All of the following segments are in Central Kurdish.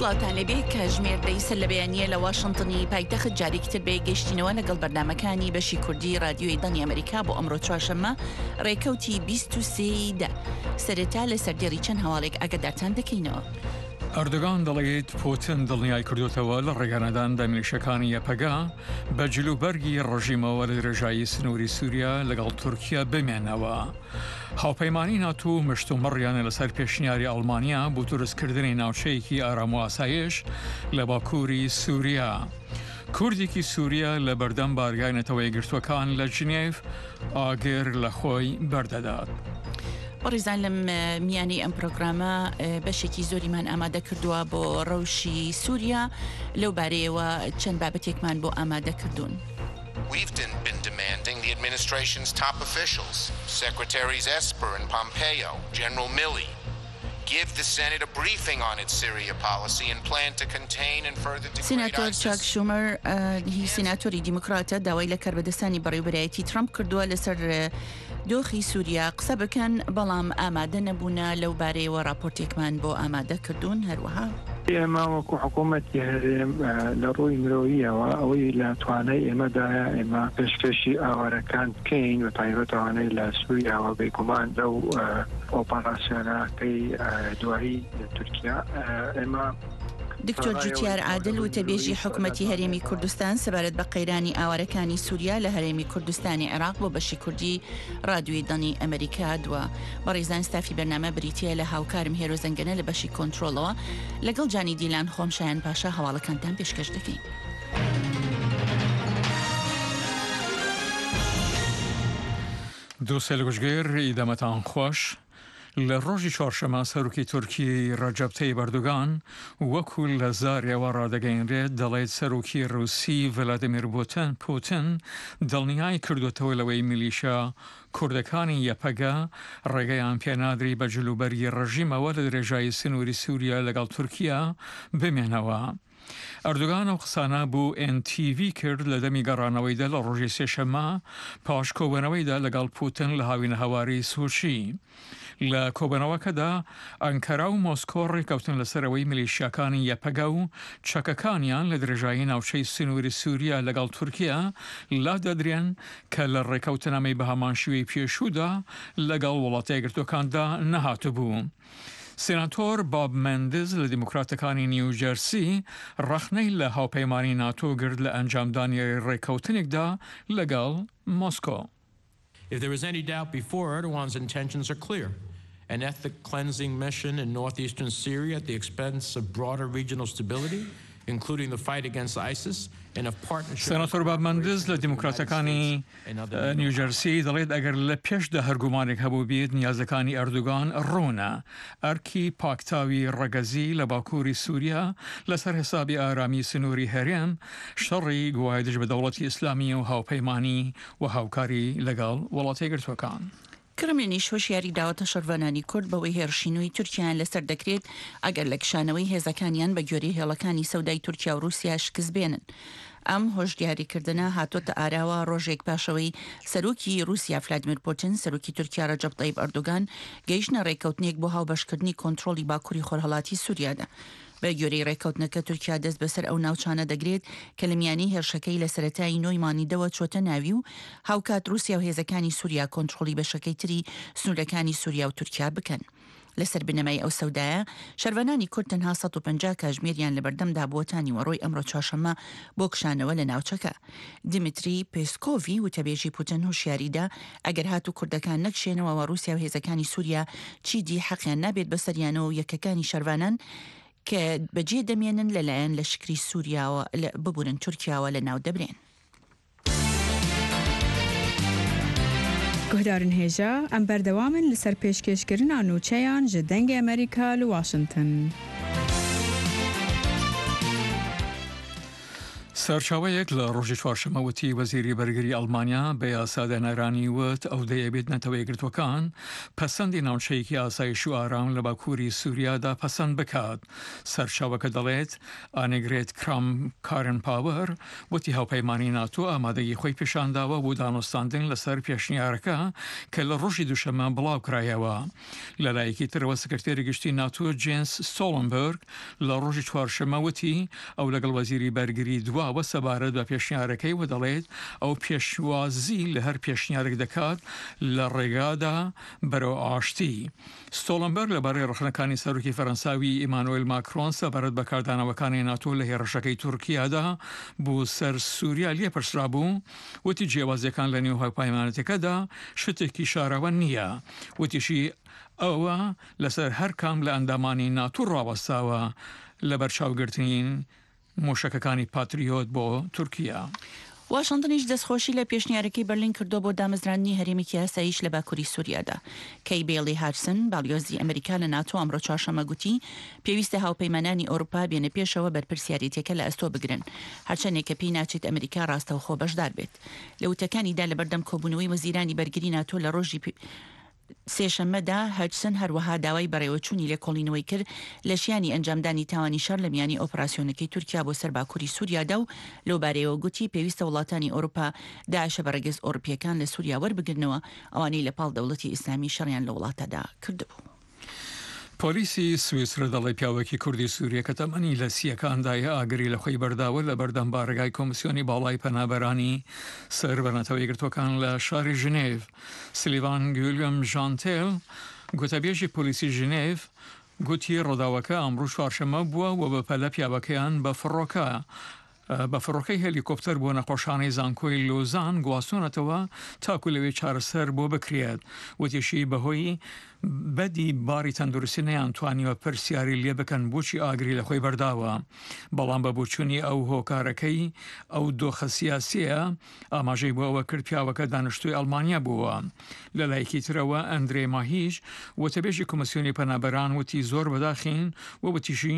سڵاوتان لەبێ کاژمێردەی سەر لە بەیانیە لە واشنتنی پایتەخت جارێکتر بێ گەشتینەوە لەگەڵ بەرنامەکانی بەشی کوردی رادیۆی دڵی ئەمریکا بۆ ئەمڕۆ چوارشەممە ڕێکەوتی 23 سەرەتا لە سەردێڕی چەند هەواڵێک ئاگادارتان دەکەینەوە. ئەردۆغان دەڵێت پوتین دڵنیای کردوتەوە لە ڕێگانەداندا میلیشەکانی یەپەگا بە جلوبەرگی ڕژیمەوە لە درێژایی سنووری سووریا لەگەڵ تورکیا بمێنەوە. هاوپەیمانی ناتو مشتومڕیانە لەسەر پێشنیاری ئەڵمانیا بۆ دروستکردنی ناوچەیەکی ئارام و ئاسایش لە باکووری سووریا. کوردێکی سووریا لە بەردەم بارگای نەتەوەی گرتوەکان لە جنێڤ ئاگر لە خۆی بەردەدات. بەڕێزان لەم میانی ئەم پرۆگرامە بەشێکی زۆریمان ئامادە کردووە بۆ ڕەوشی سووریا لەو بارەیەوە چەند بابەتێکمان بۆ ئامادە کردوون. We've been demanding the administration's top officials, Secretaries Esper and Pompeo, General Milley, give the Senate a briefing on its Syria policy and plan to contain and further degrade سیناتۆر ISIS. چاک شومەر هی سیناتۆری دیموکراتە داوای لە کاربەدەستانی بەڕێوەبەرایەتی ترامپ کردووە لەسەر دۆخی سووریا قسە بکەن بەڵام ئامادە نەبوونە لەو بارەیەوە راپۆرتێکمان بۆ ئامادە کردوون. هەروەها ئێمە وەکو حکوومەتی هەرێم لە ڕووی مرۆییەوە ئەوەی لە توانای ئێمەدایە ئێمە پێشکەشی ئاوارەکان بکەین و تایبەتوانەی لە سووریاوە بێگومان لەو ئۆپەراسیۆنەکەی دوایی تورکیا ئێمە دکتۆر جوتیار عادل و تەبێژی حکوومەتی هەرێمی کوردستان سەبارەت بە قەیرانی ئاوارەکانی سووریا لە هەرێمی کوردستانی عێراق بۆ بەشی کوردی رادیۆی دڵی ئەمریکا دووە. بەڕێزان ستافی بەرنامە بریتیە لە هاوکارم هێرۆ زەنگەنە لە بەشی کۆنتترۆلەوە لەگەڵ جانی دیلان خۆمشایان پاشا هەواڵەکانتان پێشکەش دەکەین. دووسێ لە گوشتگێر ئیدەمەتان خۆش. لە ڕۆژی چوارشەممە سەرۆکی تورکی ڕەجەب تەیب ئەردۆغان وەکو لە زاریەوە ڕادەگەیەنرێت دەڵێت سەرۆکی رووسی ڤلادیمیر پوتین دڵنیای کردوتەوە لەوەی میلیشە کوردەکانی یەپەگا ڕێگەیان پێنادری بە جلوبەرگی ڕژیمەوە لە درێژایی سنووری سووریا لەگەڵ تورکیا بمێنەوە. ئەردۆغان ئەو قسانە بوو NTV کرد لە دەمی گەڕانەوەیدا لە ڕۆژی سێشەممە پاش کۆبنەوەیدا لەگەڵ پوتین لە هاوینە هەواری سوچی. لە کۆبنەوەکەدا ئەنکەرا و مۆسکۆ ڕێکەوتن لەسەرەوەی میلیشیاکانی یەپەگا و چەکەکانیان لە درێژایی ناوچەی سنووری سووریا لەگەڵ تورکیا لا دەدرێن کە لە ڕێکەوتنامەی بە هەمان شێوەی پێشوودا لەگەڵ وڵاتە یەکگرتوەکاندا نەهاتبوو. سیناتۆر باب مندز لە دیموکراتەکانی نیوجەرسی ڕەخنەی لە هاوپەیمانی ناتۆ گرت لە ئەنجامدانی ڕێکەوتنێکدا لەگەڵ مۆسکۆ. If there was any doubt before, Erdogan's intentions are clear. An ethnic cleansing mission in northeastern Syria at the expense of broader regional stability, including the fight against ISIS, and of partnership. سیناتۆر باب مندز لە دیموکراتەکانی نیوجەرسی دەڵێت ئەگەر لە پێشدا هەرگومانێک هەبوو بێت نیازەکانی ئەردۆغان ڕوونە. ئەرکی پاکتاوی ڕەگەزی لە باکووری سووریا لەسەر حسابی ئارامی سنووری هەرێم شەڕی گوایدش بە دەوڵەتی ئیسلامی و هاوپەیمانی و هاوکاری لەگەڵ وڵاتی یەکگرتوەکان. کرملینیش هۆشیاری داوەتە شەڕڤانانی کورد بەوەی هێرشینووی تورکیان لەسەر دەکرێت ئەگەر لە کشانەوەی هێزەکانیان بە گوێرەی هێڵەکانی سەودای تورکیا و رووسیا شکست بێنن. ئەم هۆشدیاریکردنە هاتۆتە ئاراوە ڕۆژێک پاشەوەی سەرۆکی رووسیا ڤلادیمیر پوتین سەرۆکی تورکیا ڕەجەب تەیب ئەردۆغان گەیشتنە ڕێکەوتنێک بۆ هاوبەشکردنی کۆنتترۆلی باکووری خۆرهەڵاتی سووریادا. بە گوێرەی ڕێکەوتنەکە تورکیا دەست بەسەر ئەو ناوچانە دەگرێت کە لە میانی هێرشەکەی لە سەرەتایی نۆیمانیدەوە چۆتە ناوی و هاوکات رووسیا و هێزەکانی سووریا کۆنتترۆلی بەشەکەی تری سنوورەکانی سووریا و تورکیا بکەن. لەسەر بنەمای ئەو سەودایە شەروانانی کورد تەنها 150 کاژمێریان لە بەردەمدا بووەتانی وەڕۆی ئەمڕۆ چوارشەممە بۆ کشانەوە لە ناوچەکە. دیمیتری پێسکۆڤی و تەبێژی پوتین هوشیاریدا ئەگەر هاتو کوردەکان نەکشێنەوە رووسیا و هێزەکانی سووریا چیدی حەقیان نابێت بەسەریانەوە و یەکەکانی شەروانان کە بەجێ دەمێنن لەلایەن لە شکری سووریاوە ببورن تورکیاوە لە ناو دەبرێن. گهدارن هێژە ئەم بەردەوامن لەسەر پێشکەشکردنا نوچەیان ji dengê ئەمریکا لە واشنتن. سەرچاوەیەک لە ڕۆژی چوارشەمەوتی وەزیری بەرگری ئەڵمانیا بە یاسادەنەرانی وت ئەو دەیەبێت نەتەوەی گرتوەکان پەسەندی ناوچەیەکی ئاسایش و ئارام لە باکووری سووریادا پەسەند بکات. سەرچاوەکە دەڵێت ئانێگرێت کرام کارن پاوەر وتی هاوپەیمانی ناتۆ ئامادەگی خۆی پیشانداوە بۆ دانوستاندن لەسەر پێشنیارەکە کە لە ڕۆژی دووشەمە بڵاو کرایەوە. لەلایەکی ترەوە سکرتێری گشتی ناتۆ جێنس ستۆڵنبەرگ لە ڕۆژی چوارشەمەوتی ئەو لەگەڵ وەزیری بەرگری دواوە سەبارەت بە پێشنیارەکەی و دەڵێت ئەو پێشوازی لە هەر پێشنیارێک دەکات لە ڕێگادا بەرەو ئاشتی. ستۆڵنبەرگ لەبارەی ڕخنەکانی سەرۆکی فەرەنساوی ئیمانوئێل ماکرۆن سەبارەت بە کاردانەوەکانی ناتۆ لە هێرشەکەی تورکیادا بۆ سەر سووریا لێپرسرا بوو وتی جیاوازیەکان لە نێو هاوپەیمانەتەکەدا شتێکی شاراوە نییە. وتیشی ئەوە لەسەر هەر کام لە ئەندامانی ناتۆ ڕاوەستاوە لە بەرچاوگرتنین مۆشەکەکانی پاتریۆت بۆ تورکیا. واشنتنیش دەستخۆشی لە پێشنیارەکەی بەرلین کردو بۆ دامەزرانی هەرێمێکی یاساییش لە باکووری سووریادا. کەی بێڵی هارسن باڵیۆزی ئەمریکا لە ناتۆ ئەمڕۆ چوارشەمە گوتی پێویستە هاوپەیمانانی ئەوروپا بێنە پێشەوە بەرپرسیارەتێکە لە ئەستۆ بگرن هەرچەندێک کە پێی ناچێت ئەمریکا ڕاستەوخۆ بەشدار بێت. لە وتەکانیدا لە بەردەم کۆبوونەوەی وەزیرانی بەرگری ناتۆ لە ڕۆژی سێشەممەدا هەجسن هەروەها داوای بەڕێوەچوونی لێکۆڵینەوەی کرد لە شیانی ئەنجامدانی تاوانی شەر لە میانی ئۆپراسیۆنەکەی تورکیا بۆ سەر باکووری سووریادا و لەوبارەیەوە گوتی پێویستە وڵاتانی ئەوروپا داعشە بەڕێگەز ئۆروپیەکان لە سووریا وەربگرنەوە ئەوانەی لە پاڵ دەوڵەتی ئیسلامی شەڕیان لە وڵاتەدا کردبوو. پۆلیسی سویسرە دەڵێ پیاوێکی کوردی سووریە کە تەمەنی لە سیەکاندایە ئاگری لە خۆی بەرداوە لە بەردەم بارگای کۆمسیۆنی باڵای پەنابەرانی سەر بەنەتەوەی گرتوەکان لە شاری ژنێڤ. سلیڤان گویلیام ژانتێل گوتەبێژی پۆلیسی ژنێڤ گوتی ڕۆداوەکە ئەمڕۆ چوارشەمە بووە و بەپەلە پیاوەکەیان بە فڕۆکە بە فڕۆکەی هەلیکۆپتەر بۆ نەخۆشانەی زانکۆی لۆزان گواستۆنەتەوە تاکو لەوێ چارەسەر بۆ بکرێت. وتیشی بەهۆی بەدی باری تەندروستی نەیانتوانیوە پرسیاری لێ بکەن بۆچی ئاگری لە خۆی بەرداوە. بەڵام بە بۆچوونی ئەو هۆکارەکەی ئەو دۆخە سیاسیە ئاماژەی بۆ ئەوە کرد پیاوەکە دانیشتووی ئەڵمانیا بووە. لە لایەکی ترەوە ئەندرێ ماهیش وتەبێژی کۆمسیۆنی پەنابەران وتی زۆر بەداخین و وتیشی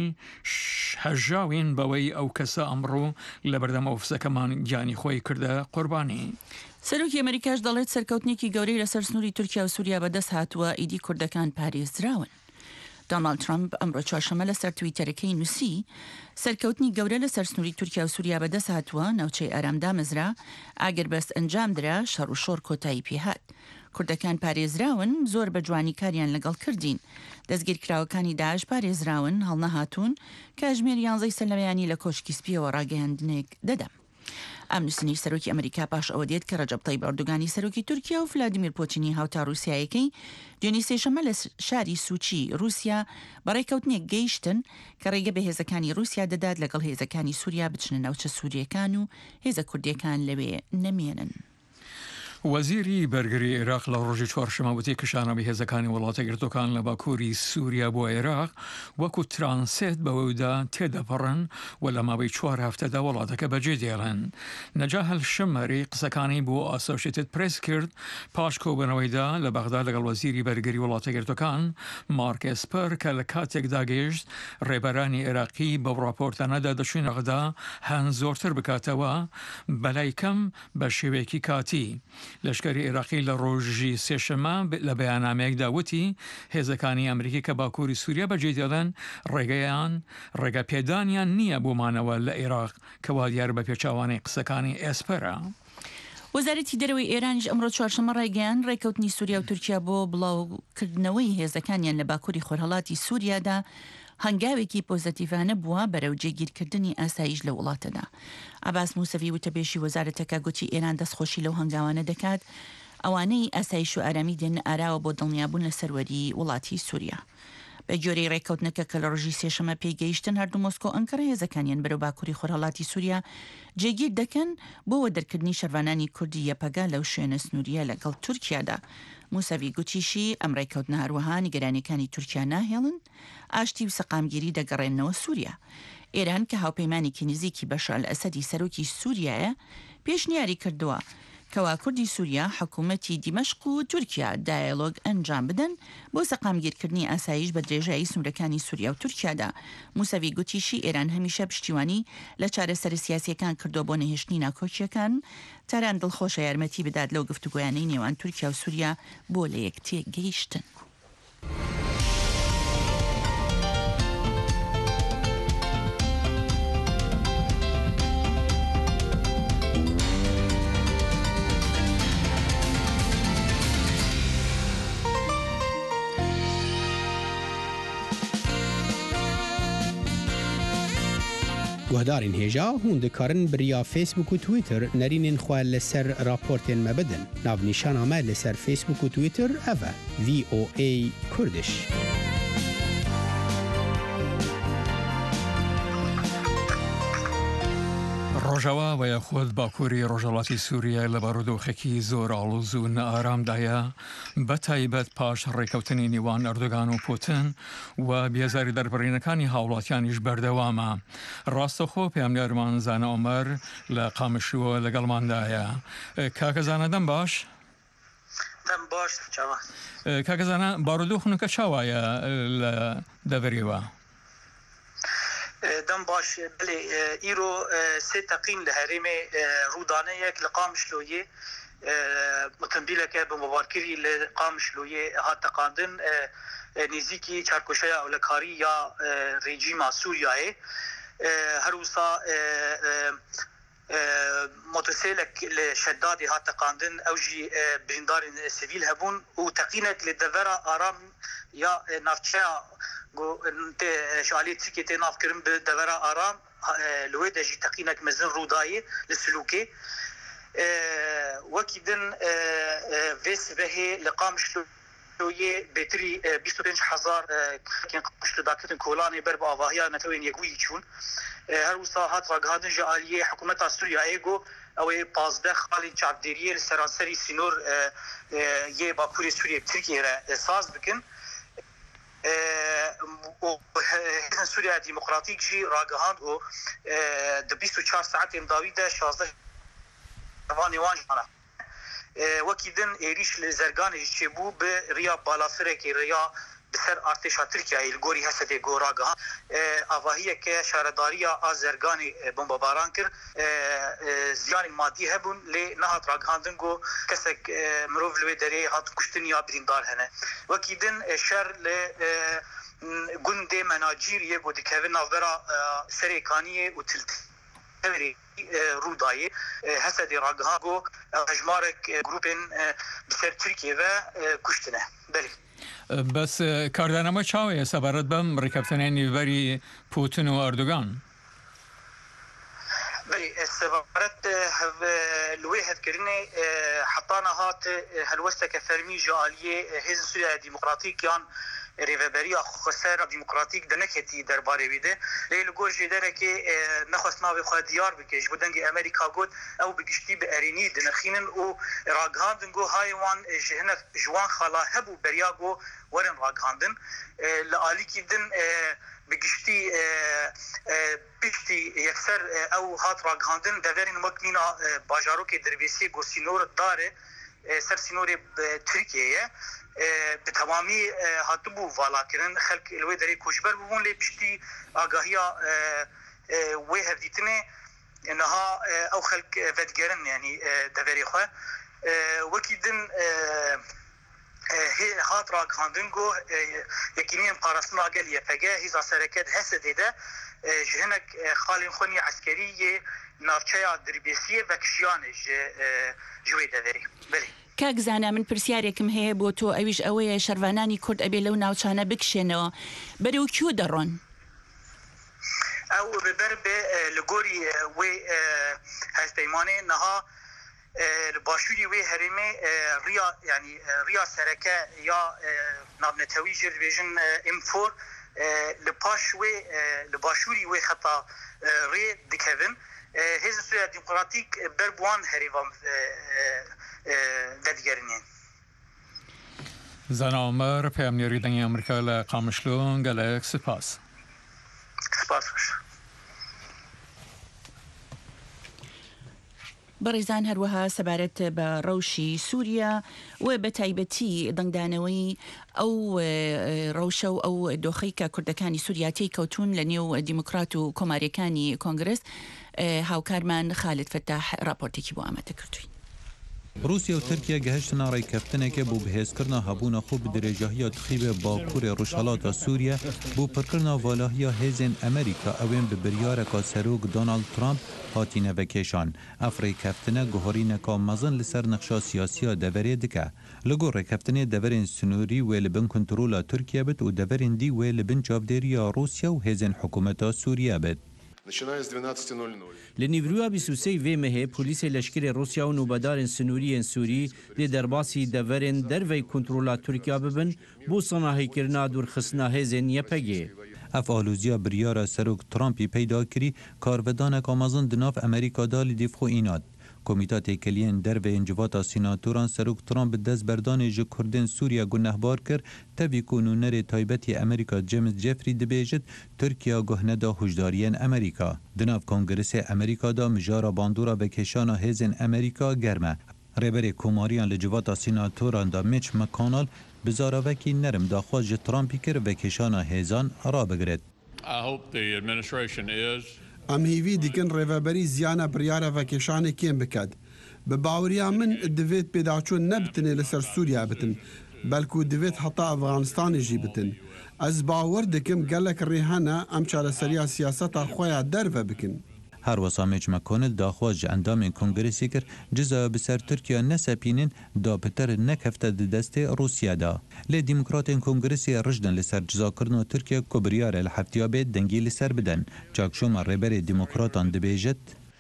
هەژاوین بەوەی ئەو کەسە ئەمڕۆ لە بەردەم ئۆفسەکەمان گیانی خۆی کردە قوربانی. سەرۆکی ئەمریکاش دەڵێت سەرکەوتنێکی گەورەی لەسەر سنووری تورکیا و سووریا بەدەست هاتووە ئیدی کوردەکان پارێزراون. دۆناڵد ترامپ ئەمڕۆ چوارشەمە لەسەر تویتەرەکەی نووسی سەرکەوتنی گەورە لەسەر سنووری تورکیا و سووریا بەدەست هاتووە ناوچەی ئارامدا مەزرا ئاگەر بەست ئەنجام درا شەڕ و شۆر کۆتایی پێهات. کوردەکان پارێزراون زۆر بە جوانی کاریان لەگەڵ کردین. دەستگیرکراوەکانی داعش پارێزراون هەڵنەهاتوون کە ژمێر 11 سەلەمەیانی لە کۆشکی سپیەوە ڕاگەیاندنێک دەدەم. ئەم نووسینی سەرۆکی ئەمریکا پاش ئەوە دێت کە ڕەجەب تەیب ئەردۆغانی سەرۆکی تورکیا و ڤلادیمیر پۆتینی هاوتا رووسایەکەی دوێنێ سێشەمە لە شاری سوچی رووسیا بەڕێکەوتنێک گەیشتن کە ڕێگە بە هێزەکانی رووسیا دەدات لەگەڵ هێزەکانی سووریا بچنە ناوچە سووریەکان و هێزە کوردیەکان لەوێ نەمێنن. وەزیری بەرگری عێراق لە ڕۆژی چوارشەمە وتی کشانەوەی هێزەکانی وڵاتە گرتوەکان لە باکووری سووریا بۆ عێراق وەکو ترانسێت بەوەدا تێدەپەڕن و لە ماوەی 4 هەفتەدا وڵاتەکە بەجێ دێڵن. نەجا هەلشمەری قسەکانی بۆ ئاسۆشیێتد پرێس کرد پاش کۆبوونەوەیدا لە بەغدا لەگەڵ وەزیری بەرگری وڵاتە گرتوەکان مارک ئێسپەر کە لە کاتێکدا گەیشت ڕێبەرانی عێراقی بەو راپۆرتانەدا دەچوین ڕەغدا هەن زۆرتر بکاتەوە بەلای کەم بە شێوەیەکی کاتی. لەشکری عێراقی لە ڕۆژی سێشەمە لە بەیاننامەیەکدا وتی هێزەکانی ئەمریکی کە باکووری سووریا بەجێ دێڵن ڕێگە پێدانیان نییە بۆمانەوە لە عێراق کەوا دیار بە پێچاوانەی قسەکانی ئێسپەرە. وەزارەتی دەرەوەی ئێرانیش ئەمڕۆ چوارشەمە ڕایگەیان ڕێکەوتنی سووریا و تورکیا بۆ بڵاوکردنەوەی هێزەکانیان لە باکووری خۆرهەڵاتی سووریادا هەنگاوێکی پۆزەتیڤانە بووە بەرەو جێگیرکردنی ئاسایش لە وڵاتەدا. ئاباس موسەوی وتەبێژی وەزارەتەکە گوتی ئێران دەستخۆشی لەو هەنگاوانە دەکات ئەوانەی ئاسایش و ئارامی دێن ئاراوە بۆ دڵنیابوون لە سەروەری وڵاتی سووریا. بە گوێرەی ڕێکەوتنەکە کە لە ڕۆژی سێشەمە پێگەیشتن هەردوو مۆسکۆ ئەنکەرە هێزەکانیان بەرەو باکووری خۆرهەڵاتی سووریا جێگیر دەکەن بۆەوە دەرکردنی شەروانانی کوردی یەپەگا لەو شوێنە سنووریە لەگەڵ تورکیادا. موسەوی گوتیشی ئەم ڕێکەوتنە هەروەها نیگەرانیەکانی تورکیا ناهێڵن ئاشتی و سەقامگیری دەگەڕێنەوە سووریا. ئێران کە هاوپەیمانێکی نزیکی بەشار ئەسەدی سەرۆکی سووریایە پێشنیاری کردووە کەوا کوردی سووریا حکوومەتی دیمەشق و تورکیا دایالۆگ ئەنجام بدەن بۆ سەقامگیرکردنی ئاسایش بە درێژایی سنوورەکانی سووریا و تورکیادا. موسەوی گوتیشی ئێران هەمیشە پشتیوانی لە چارەسەر سیاسیەکان کردو بۆ نەهێشتنی ناکۆچیەکان، تاران دڵخۆشە یارمەتی بدات لەو گفتوگویانەی نێوان تورکیا و سووریا بۆ لە یەکتێ گەیشتن. گهدارین هێژا هون دikarin biriya Facebook و Twitter nerînên xwe li ser raportên me bidin. Navnîşana me li ser Facebook û Twitter ev e VOA Kurdiş. ڕۆژەوە بە یەخۆت باکووری ڕۆژهەڵاتی سووریا لە بارودۆخێکی زۆر ئاڵوز و نەئارامدایە بە تایبەت پاش ڕێکەوتنی نێوان ئەردۆگان و پوتین و بێزاری دەربڕینەکانی هاوڵاتیانیش بەردەوامە. ڕاستەخۆ پێمنیارمان زانە عومەر لە قامشلووە لەگەڵماندایە. کاکەزانە دەم باش؟ دەم باش چاوە. کاکەزانە بارودۆخنەکە چاوایە لە دەڤەریەوە؟ دەم باش بلێ ئیرۆ سێ تەقین لە هەرێمێ ڕوودانەیەک لە قامشلۆیێ متمبیلەکە بە مبارکری لە قامشلۆیێ هاتەقاندن نزیکی چارکۆشەیە ئەولەکاری یا ڕێجیما سووریایێ هەروسا مۆتۆسێلێک لە شەدادی هاتەقاندن ئەو ژی بریندارên سیڤیل هەبوون و تەقینێک لە دەڤەرە ئارام یا ناوچەیە شعالي تسكي تناف كرم بدورة آرام لويدا جي تقينك مزن روداي للسلوكي وكيدن فيس بهي لقام شلوية بتري 25,000 كان قمشت داكتن كولاني برب آواهيا نتوين يقوي يجون هروسا هات راقهادن جعالية حكومة سوريا ايغو او 15 خالي چابديرية لسرانسري سينور يه باكوري سوريا بتركيا ساز بكن و سوريا ديمقراطيك جي راقهاند و د 24 ساعت امداويده 16 واني وانجانا وكيدن ايريش لزرگان جيبو بريا بالافرك ريا بسر ارتشا تركيا الگوري هسدي گوراغا اواهيه که شهرداريا ازرگان بمباران كر زيان مادي هبون ل نهات راغاندن گو كسك مروف لوي دري هات كشتن يا بريندار هنه وكيدن شر ل گوند مناجير يگو دكevin نافرا سريكانيه وتلت روداي هسدي راغها گو هجمارك جروبن بسر تركيا و كشتنه بله بەس کاردانەمە چاوەیە سەبارەت بەم ڕێکەوتنەی نێوبەری پوتین و ئەردۆگان؟ بله سەبارەت لوێ هەتکردنێ حەتانە هات هەلوەستێکە فەرمی ژعالیێ هێزن سووریا دیموقراتیکیان ریڤەبەریە خۆسەر دیموقراتیک دەنەکێتی دەربارەی وێدە لێ لە گۆژێ دەرەکێ نەخواست ناوێ خوا دیار بکەش بۆ دەنگی ئەمریکا گوت ئەو بگشتی بە ئەرینی دنەخینن و ڕاگهاندن گۆ هایوان ژهنە ژوان خاڵا هەبوو بەریا گۆ وەرن ڕاگهاندن لە ئالیکی دن بگشتی پشتی یەکسەر ئەو هات ڕاگهاندن دەڤێرین وەک مینا باژارۆکێ دەربێسی گۆ سینۆر دارێ سەر سینۆرێ تورکیەیە بتمامی هاتبو والاکرن خلق الوی دری کوشبر بون لی پشتی آگاهیا وی هفدیتنه انها او خلق ودگرن یعنی دوری خواه وکیدن هات راک هاندنگو یکینین پاراسن آگل یفگه هیزا سرکت هسته ده جهنک خالین خونی عسکری نافچه دربیسیه و کشیانه جوی دوری بله کاکزانە من پرسیارێکم هەیە بۆ تۆ ئەویش ئەوەیە شەروانانی کورد ئەبێ لەو ناوچانە بکشێنەوە بەرەو کیو دەڕۆن ئەو بەر بێ لە گۆری وێ هەستەیمانێ نەها لە باشووری وێ هەرێمێ ڕیا ینی ڕیا سەرەکە یا نابنەتەوی ژێر دەبێژن M4 لە پاش وێ لە باشووری وێ خەتا ڕێ دکەون هێز سووریا دیموقراتیک بەربوان هەریڤان دەدگەرنێن زانە عومەر پەیامنێری دەنگی ئەمریکا لە قامشلۆ گەلەیەک سپاس. سپاس بەڕێزان هەروەها سەبارەت بە ڕەوشی سووریا و بە تایبەتی دەنگدانەوەی ئەو ڕەوشە و ئەو دۆخەی کە کوردەکانی سووریا تێی کەوتون لە نێو دیموکرات و کۆماریەکانی کۆنگرس هاوکارمان خالد فتاح راپۆرتێکی بۆ ئامادە کردوین. روسیا و ترکیه گهشتنا ڕێککەفتنێکە بۆ بەهێزکردنا هەبوونە خۆ بە درێژەهیە تخیبێ باکوورێ ڕۆژهەڵاتە سووریا بۆ پڕکردنا ڤالاهیە هێزên ئەمریکا ئەوێن بە بریارێکا سەرۆک دۆنالد ترامپ هاتینە vekêşan. Ev rêkeftina guherîneka mezin li ser nexşa siyasiya deverê dike. Li gor rêkeftinê deverên sunûrî wê li bin kontrola Tirkiye bit û deverên dî wê li bin çavdêriya Rusya û hêzên hikûmeta Sûriye bit. Li nîvroya 23 vê mehê polîsê leşkerê Rusya û nûbedarên sunûriyên Sûrî lê derbasî deverên dervey kontrola Tirkiye bibin bû sanahîkirina dûrxistina hêzên YPG. Ev alûziya biryara serok Trumpî peyda kirî karvedaneka mezin di nav Amerîkada li dîvxwe înat. Komîta têkeliyên derveyên civata sînatoran serok Trump bi destberdanê ji Kurdên Sûriya gunehbar kir, tevî ku nûnerê taybetî Amerîka James Jeffrey dibêjit Tirkiya guh neda hûjdariyên Amerîka. Di nav Kongresê Amerîkada mijara bandora vekêşana hêzên Amerîka germ e. Rêberê komariyan li civata sînatoran da Mitch McConnell bi zaravekî nerim daxwaz ji Trumpî kir vekêşana hêzan rabigiret. Em hîvî dikin rêveberî ziyana biryara vekêşanê kêm biket. Bi baweriya min divêt pêdaçûn nebitinê li ser Sûriya bitin, belkû divêt heta Efganistanê jî bitin. Ez bawer dikim gelek rê hene em çareseriya siyaseta xwe ya derve bikin. Her wesa Mitch McConnell daxwaz ji endamên Kongresê kir ciza bi ser Tirkiya nesepînin da piter nekefte di destê Rusyada. Lê Demokratên Kongresê rijdin li ser cizakirina Tirkiye ku biryare li heftiya bê dengî li ser bidin. Çakşoma rêberê Demokratan dibêjit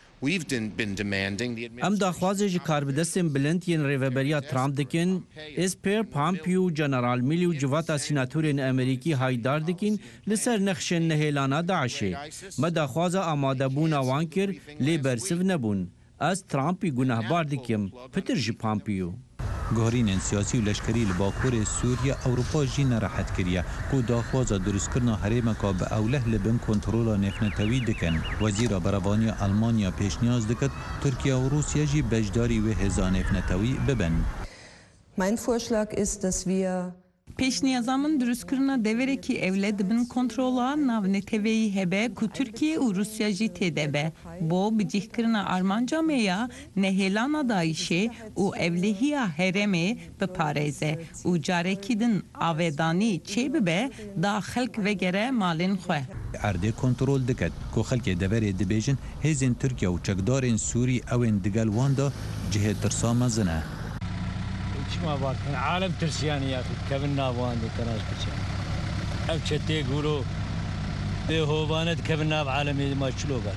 Em daxwazê ji karbidestên bilind yên rêveberiya Trump dikin, Esper Pompeo General Milley û civata sînatorên Amerîkî haydar dikin li ser nexşên nehêlana Daişê. Me daxwaza amadebûna wan kir lê bersiv nebûn. Ez Trumpî gunehbar dikim, pitir ji Pompeo. Guherînên siyasî û leşkerî li Bakurê Sûriya Ewropa jî nerahet kiriye ku daxwaza durustkirina herêmeka bi ewleh li bin kontrola nêfnetewî dikin. Wezîra Berevaniya Almanya pêşniyaz dikir Tirkiye û Rusya jî bejddarî wê hêza nêfnetewî bibin. Mein Vorschlag ist, dass wir Pêşniyazamın durustkirina deverekî evle dibin kontrola navneteveyî hebe ku Tirkiye û Rusya jî tê de be. Bo bicihkirina armanca me ya nehêlana Daişê û evlehiya herêmê biparêze û carekî din avedanî çê bibe da xelk vegere malên xwe. Erdê kontrol diket ku xelkê deverê dibêjin hêzên Tirkiye û çekdarên Sûrî ewên digel wan da cihê tirsa mezin e. ما باكن عالم ترسياني يا اخي كابن نافوان تراش كتشان اب تشتي يقولوا به هوبانت كابن ناف عالمي ما تشلو باك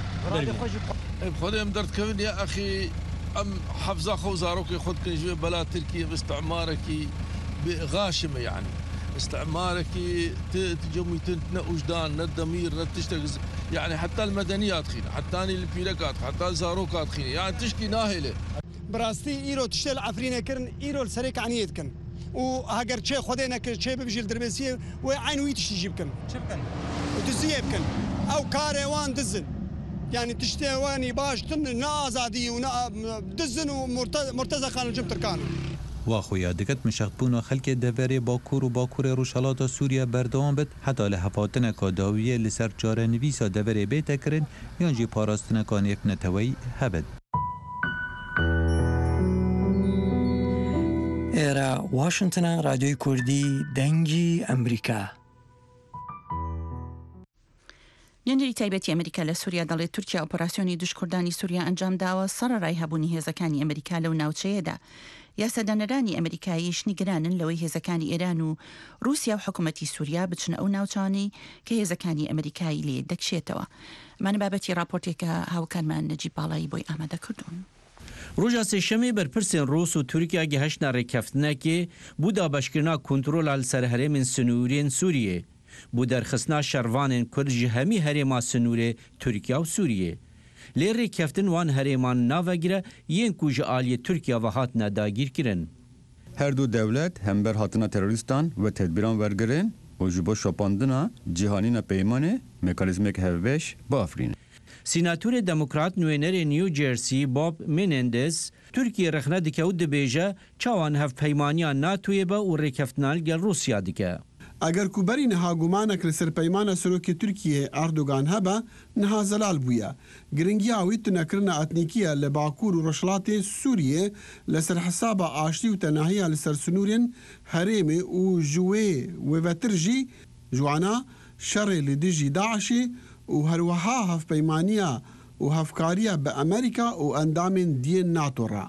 بخدم درت كابن يا اخي ام حفظه خوزاروكي خد كنجي بلا تركيا باستعماركي غاشمه يعني استعماركي تجمي تنتنا وجدان الضمير تشتغل يعني حتى المدنيات خينا حتى البيركات حتى الزاروكات خينا يعني تشكي ناهله براستی ایرو تشتل عفرینه کرن ایرو سرک عنیت کن و اگر چه خدا نکرد چه ببجیل دربسیه و عین وی تشتی جیب کن و تزیه بکن او کاروان دزن يعني تشتواني باش تن نازادي ودزن ومرتزقان الجب تركانو واخویا دکت مشخبونا خلک دوري باکور و باکور روشالات سوریه بردوام بد حتی لحفاتن کاداویه لسر جاره نویسا دوری بیت کرن یانجی پاراستن کانیف نتوی هبد ئێرە واشنگتنە رادیۆی کوردی دەنگی ئەمریکا. نێنەری تایبەتی ئەمریکا لە سووریا دەڵێت تورکیا ئۆپەراسیۆنی دوشکردانی سووریا ئەنجام داوە سەرڕای هەبوونی هێزەکانی ئەمریکا لەو ناوچەیەدا. یاسەدانەرانی ئەمریکاییش نیگەرانن لەوەی هێزەکانی ئێران و رووسیا و حکوومەتی سووریا بچنە ئەو ناوچانی کە هێزەکانی ئەمریکایی لێ دەکشێتەوە. مانە بابەتی راپۆرتێکە هاوکارمان نەجیب باڵایی بۆی ئامادە کردوون. Roja sêşemê berpirsên Rûs û Tirkiye gihiştna rêkeftinekê bû dabeşkirina kontrola li ser herêmên Sinûriyên Sûriyê. Bû derxistina şervanên Kurd ji hemî herêma Sinûrê, Tirkiye û Sûriyê. Lê rêkeftin wan herêman navegire yên ku ji aliyê Tirkiye ve hatine dagîrkirin. Her du dewlet hember hatina terorîstan ve tedbîran wergirin û ji bo şopandina cîhanîna peymanê mekanîzmek hevbeş biafrînin. سیناتور دموکرات نوێنەرê نیو جێرسی بۆب مێنێندز تورکیە رەخنە دکە و دەبێژە چاوان هەفپەیمانیان ناتوێ بە و ڕێکەفتنان گەل رووسیا دکە. ئەگەر کوبەری نەهاگومانێک لەسەر پەیمانە سەرۆکی تورکیە ئەردۆگان هەبە نەها زەلال بووە. گرنگیاوی تونەکردنە ئەتنیکیە لە باکوور و ڕۆژهەڵاتی سووریە لەسەر حسابە ئاشتی و تەناهیە لەسەر سنوورێن هەرێمێ و ژوێ وێڤەترژی جوانە شەڕێ لە دژی داعشی و هەروەها هەفپەیمانیە و هەفکاریە بە ئەمریکا و ئەندامên دیên ناتۆڕە.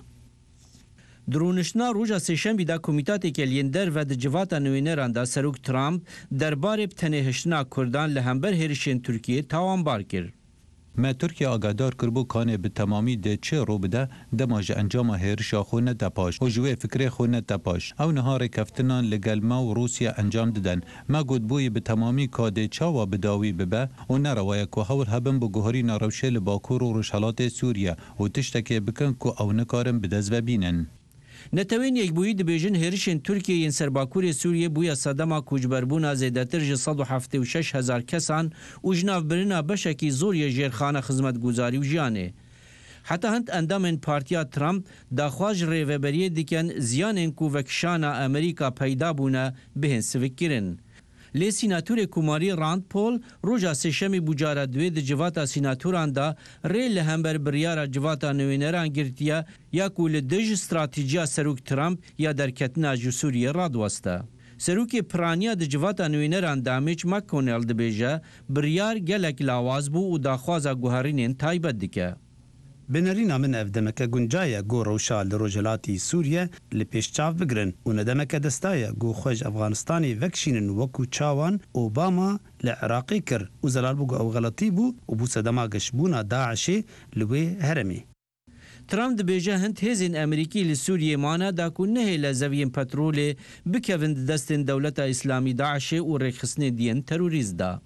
درونشتنا ڕۆژە سێشەمبیدا کۆمیتاتێکە لێندەر و di civata nûêneran da Serok Trump derbarê tenêhiştina Kurdan li hember hêrişên Tirkiyê tawanbar kir. Me Tirkiye agadar kir bû kanê bi temamî dê çê rû bide dema ji encama hêrişa xwe netepaş û ji wê fikrê xwe netepaş. Ew niha rêkeftinan li gel me û Rûsya encam didin. Me gotbûyî bi temamî kadê çawa bidawî bibe û nerewaye ku hewl hebin bi guherîna rewşê li Bakur û Rojhilatê Sûriye û tiştekê bikin ku ew nikarin bi dest vebînin. Netewên yekbûyî dibêjin hêrişên Tirkiyeyên serbakurê Sûriyê bûye sedema kûçberbûna zêdetir ji 176,000 kesan û ji navbirina beşekî zor yê jêrxana xizmetguzarî û jiyanê. Heta hind endamên Partiya Trump daxwaz ji rêveberiyê dikin ziyanên ku vekişana Amerîka peyda bûne bihên sivikkirin. Lê sînaturê Kumarî Rand Paul roja sêşemê bucara duê di civata sînaturan da rê li hember biryara civata nûêneran girtiye ya ku li dij stratîjiya Serok Trump ya derketina ji Sûriyê radweste. Serokê Piraniya di civata nûêneran Damêç McConnell dibêje biryar gelek lawaz bû û daxwaza guherînên taybet dike. Binarîna min ev demeke guncaye got rewşa li Rojhilatê Sûriye li pêşçav bigirin û ne demeke destaye got xwe ji Efxanistanê vekişînin wekû çawan Obama li Iraqê kir û zelal bû got ew xeletî bû û bû sedema geşbûna Daişê li wê heremê. Trump dibêje hind hêzên Amerîkî li Sûriyê mane da ku nehê lezeviyên petrolê bikevin di destên Dewleta İslamî Daişê û rêxistinê diyên terorîst da.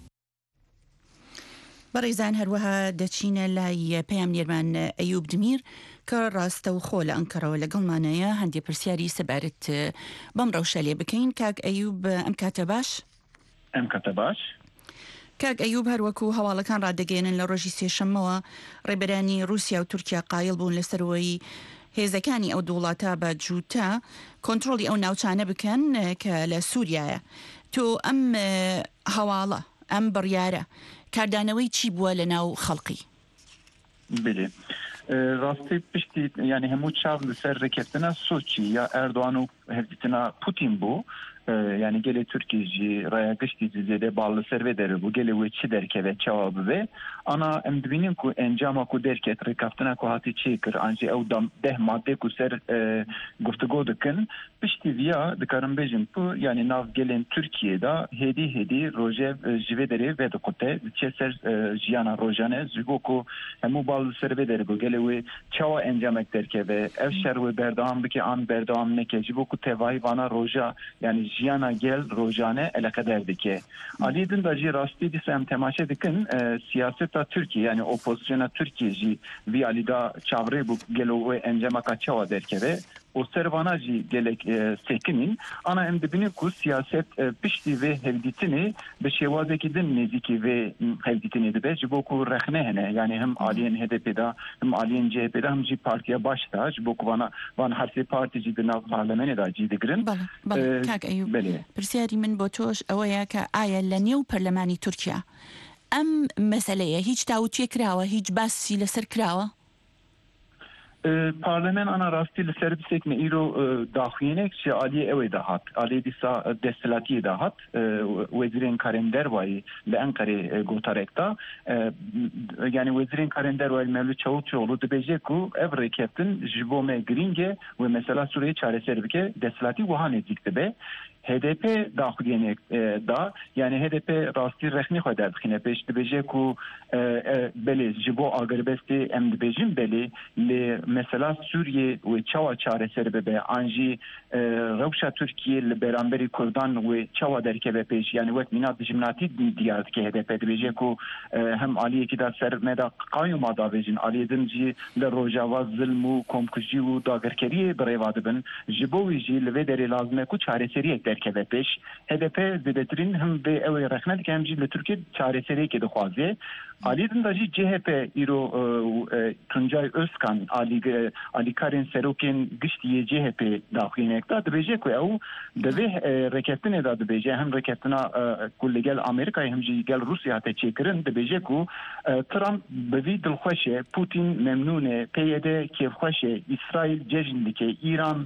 بەڕێزان هەروەها دەچینە لای پەیام نێرمان ئەیوب دمیر کە ڕاستەوخۆ لە ئەنکەرەوە لەگەڵمانەیە هەندێک پرسیاری سەبارەت بەم ڕەوشە لێ بکەین. کاک ئەیوب ئەم کاتە باش؟ ئەم کاتە باش. کاک ئەیوب هەروەکو هەواڵەکان ڕادەگەێنن لە ڕۆژی سێشەمەوە ڕێبەرانی رووسیا و تورکیا قایل بوون لەسەرەوەی هێزەکانی ئەو دووڵاتە بە جووتە کۆنتڕۆلی ئەو ناوچانە بکەن کە لە سووریایە. تۆ ئەم هەواڵە ئەم بڕیارە کاردانەوەی چی بووە لە ناو خەڵقی؟ بێ ڕاستی پشتی ینی هەموو چاو لەسەر ڕێککردنە سۆچی یا ئەردوان و هەرگیتنا پوتین بوو yani gelê Türkiye jî raya giştî zêde bal li ser vê deribû gelê wê çi derkeve çawa bibe ana em dibînin ku encama ku derket rêkeftina ku hatî çêkir an jî ew deh madde ku ser guftego dikin piştî viya dikarin bêjin ku yani nav gelên Türkiye'da hêdî rojev ji vê derê vê dixute diçe ser jiyana rojane ji bo ku hemû bal li ser vê deribû gelê wê çawa encamek derkeve ev şer wê berdewam bike an berdewam neke ji bo ku tevahî vana roja yani jiyana gel rojane elekader dike. Ali din da jî rastî dîsa em temaşe dikin siyaseta Türkiye yani opozisyona Türkiye jî vî alîda çavrê bû gelo wê encameka çawa derkeve o servana jî gelek sekinin ana em dibînin ku siyaset piştî vê hevdîtinê bi şêwazekî din nêzîkî vê hevdîtinê dibe ji bo ku rexne hene yani hem aliyên HDP'da hem aliyên CHP'da hem jî partiya baş da ji bo ku van her sê partî jî di nav parlamenê da jî digirin. کاک ئەیوب پرسیاری من بۆ تۆش ئەوەیە کە ئایا لە نێو پەرلەمانی تورکیا ئەم مەسەلەیە هیچ تاوتوێ کراوە هیچ باسی لەسەر کراوە؟ Parlament ana rastî li ser bisekne îro daxuyenek ji aliyê ew ê dahat. Aliyê dîsa desthilatiyê dahat wezîrên karên derwayî li Enqerê gotarek da yani wezîrên karên derwayî Mevlût Çavuşoğlu dibêje ku ev rêkeftin ji bo me giring e wê mesela Sûriyê çareser bike desthilatî wiha nêzik dibe. HDP daxuyenek da yani HDP rastî rexnê xwe derdixîne pêş dibêje ku belê ji bo agrbestê em dibêjin belê lê mesela Suriye ve çawa çareser bebe anji rewşa Türkiye li beramberî Kurdan ve çawa derkeve pêş yani wek mîna dijminatî diyar dike HDP dibêje ku hem aliyekî da ser me da qayyûma davêjin aliyê din jî li rojava zilm û komkujî û dagirkeriyê birêva dibin ji bo wî jî li vê derê lazim e ku çareseriyek derkeve pêş HDP zêdetirîn hem vê ew ê rexne dike hem jî li Tirkiye çareseriyekê dixwaze Alidin da CHP iro Tuncay Özkan alikarin serokin giştiye CHP daxinekta dibêje ku ew devê rekettinê da dibêje hem rekettina ku li gel Amerîkayê hem jî gel Rusya hate çêkirin dibêje ku Trump bi vî dilxweşe Putin memnûn e PYD kêfxweş e İsrail cejn dike İran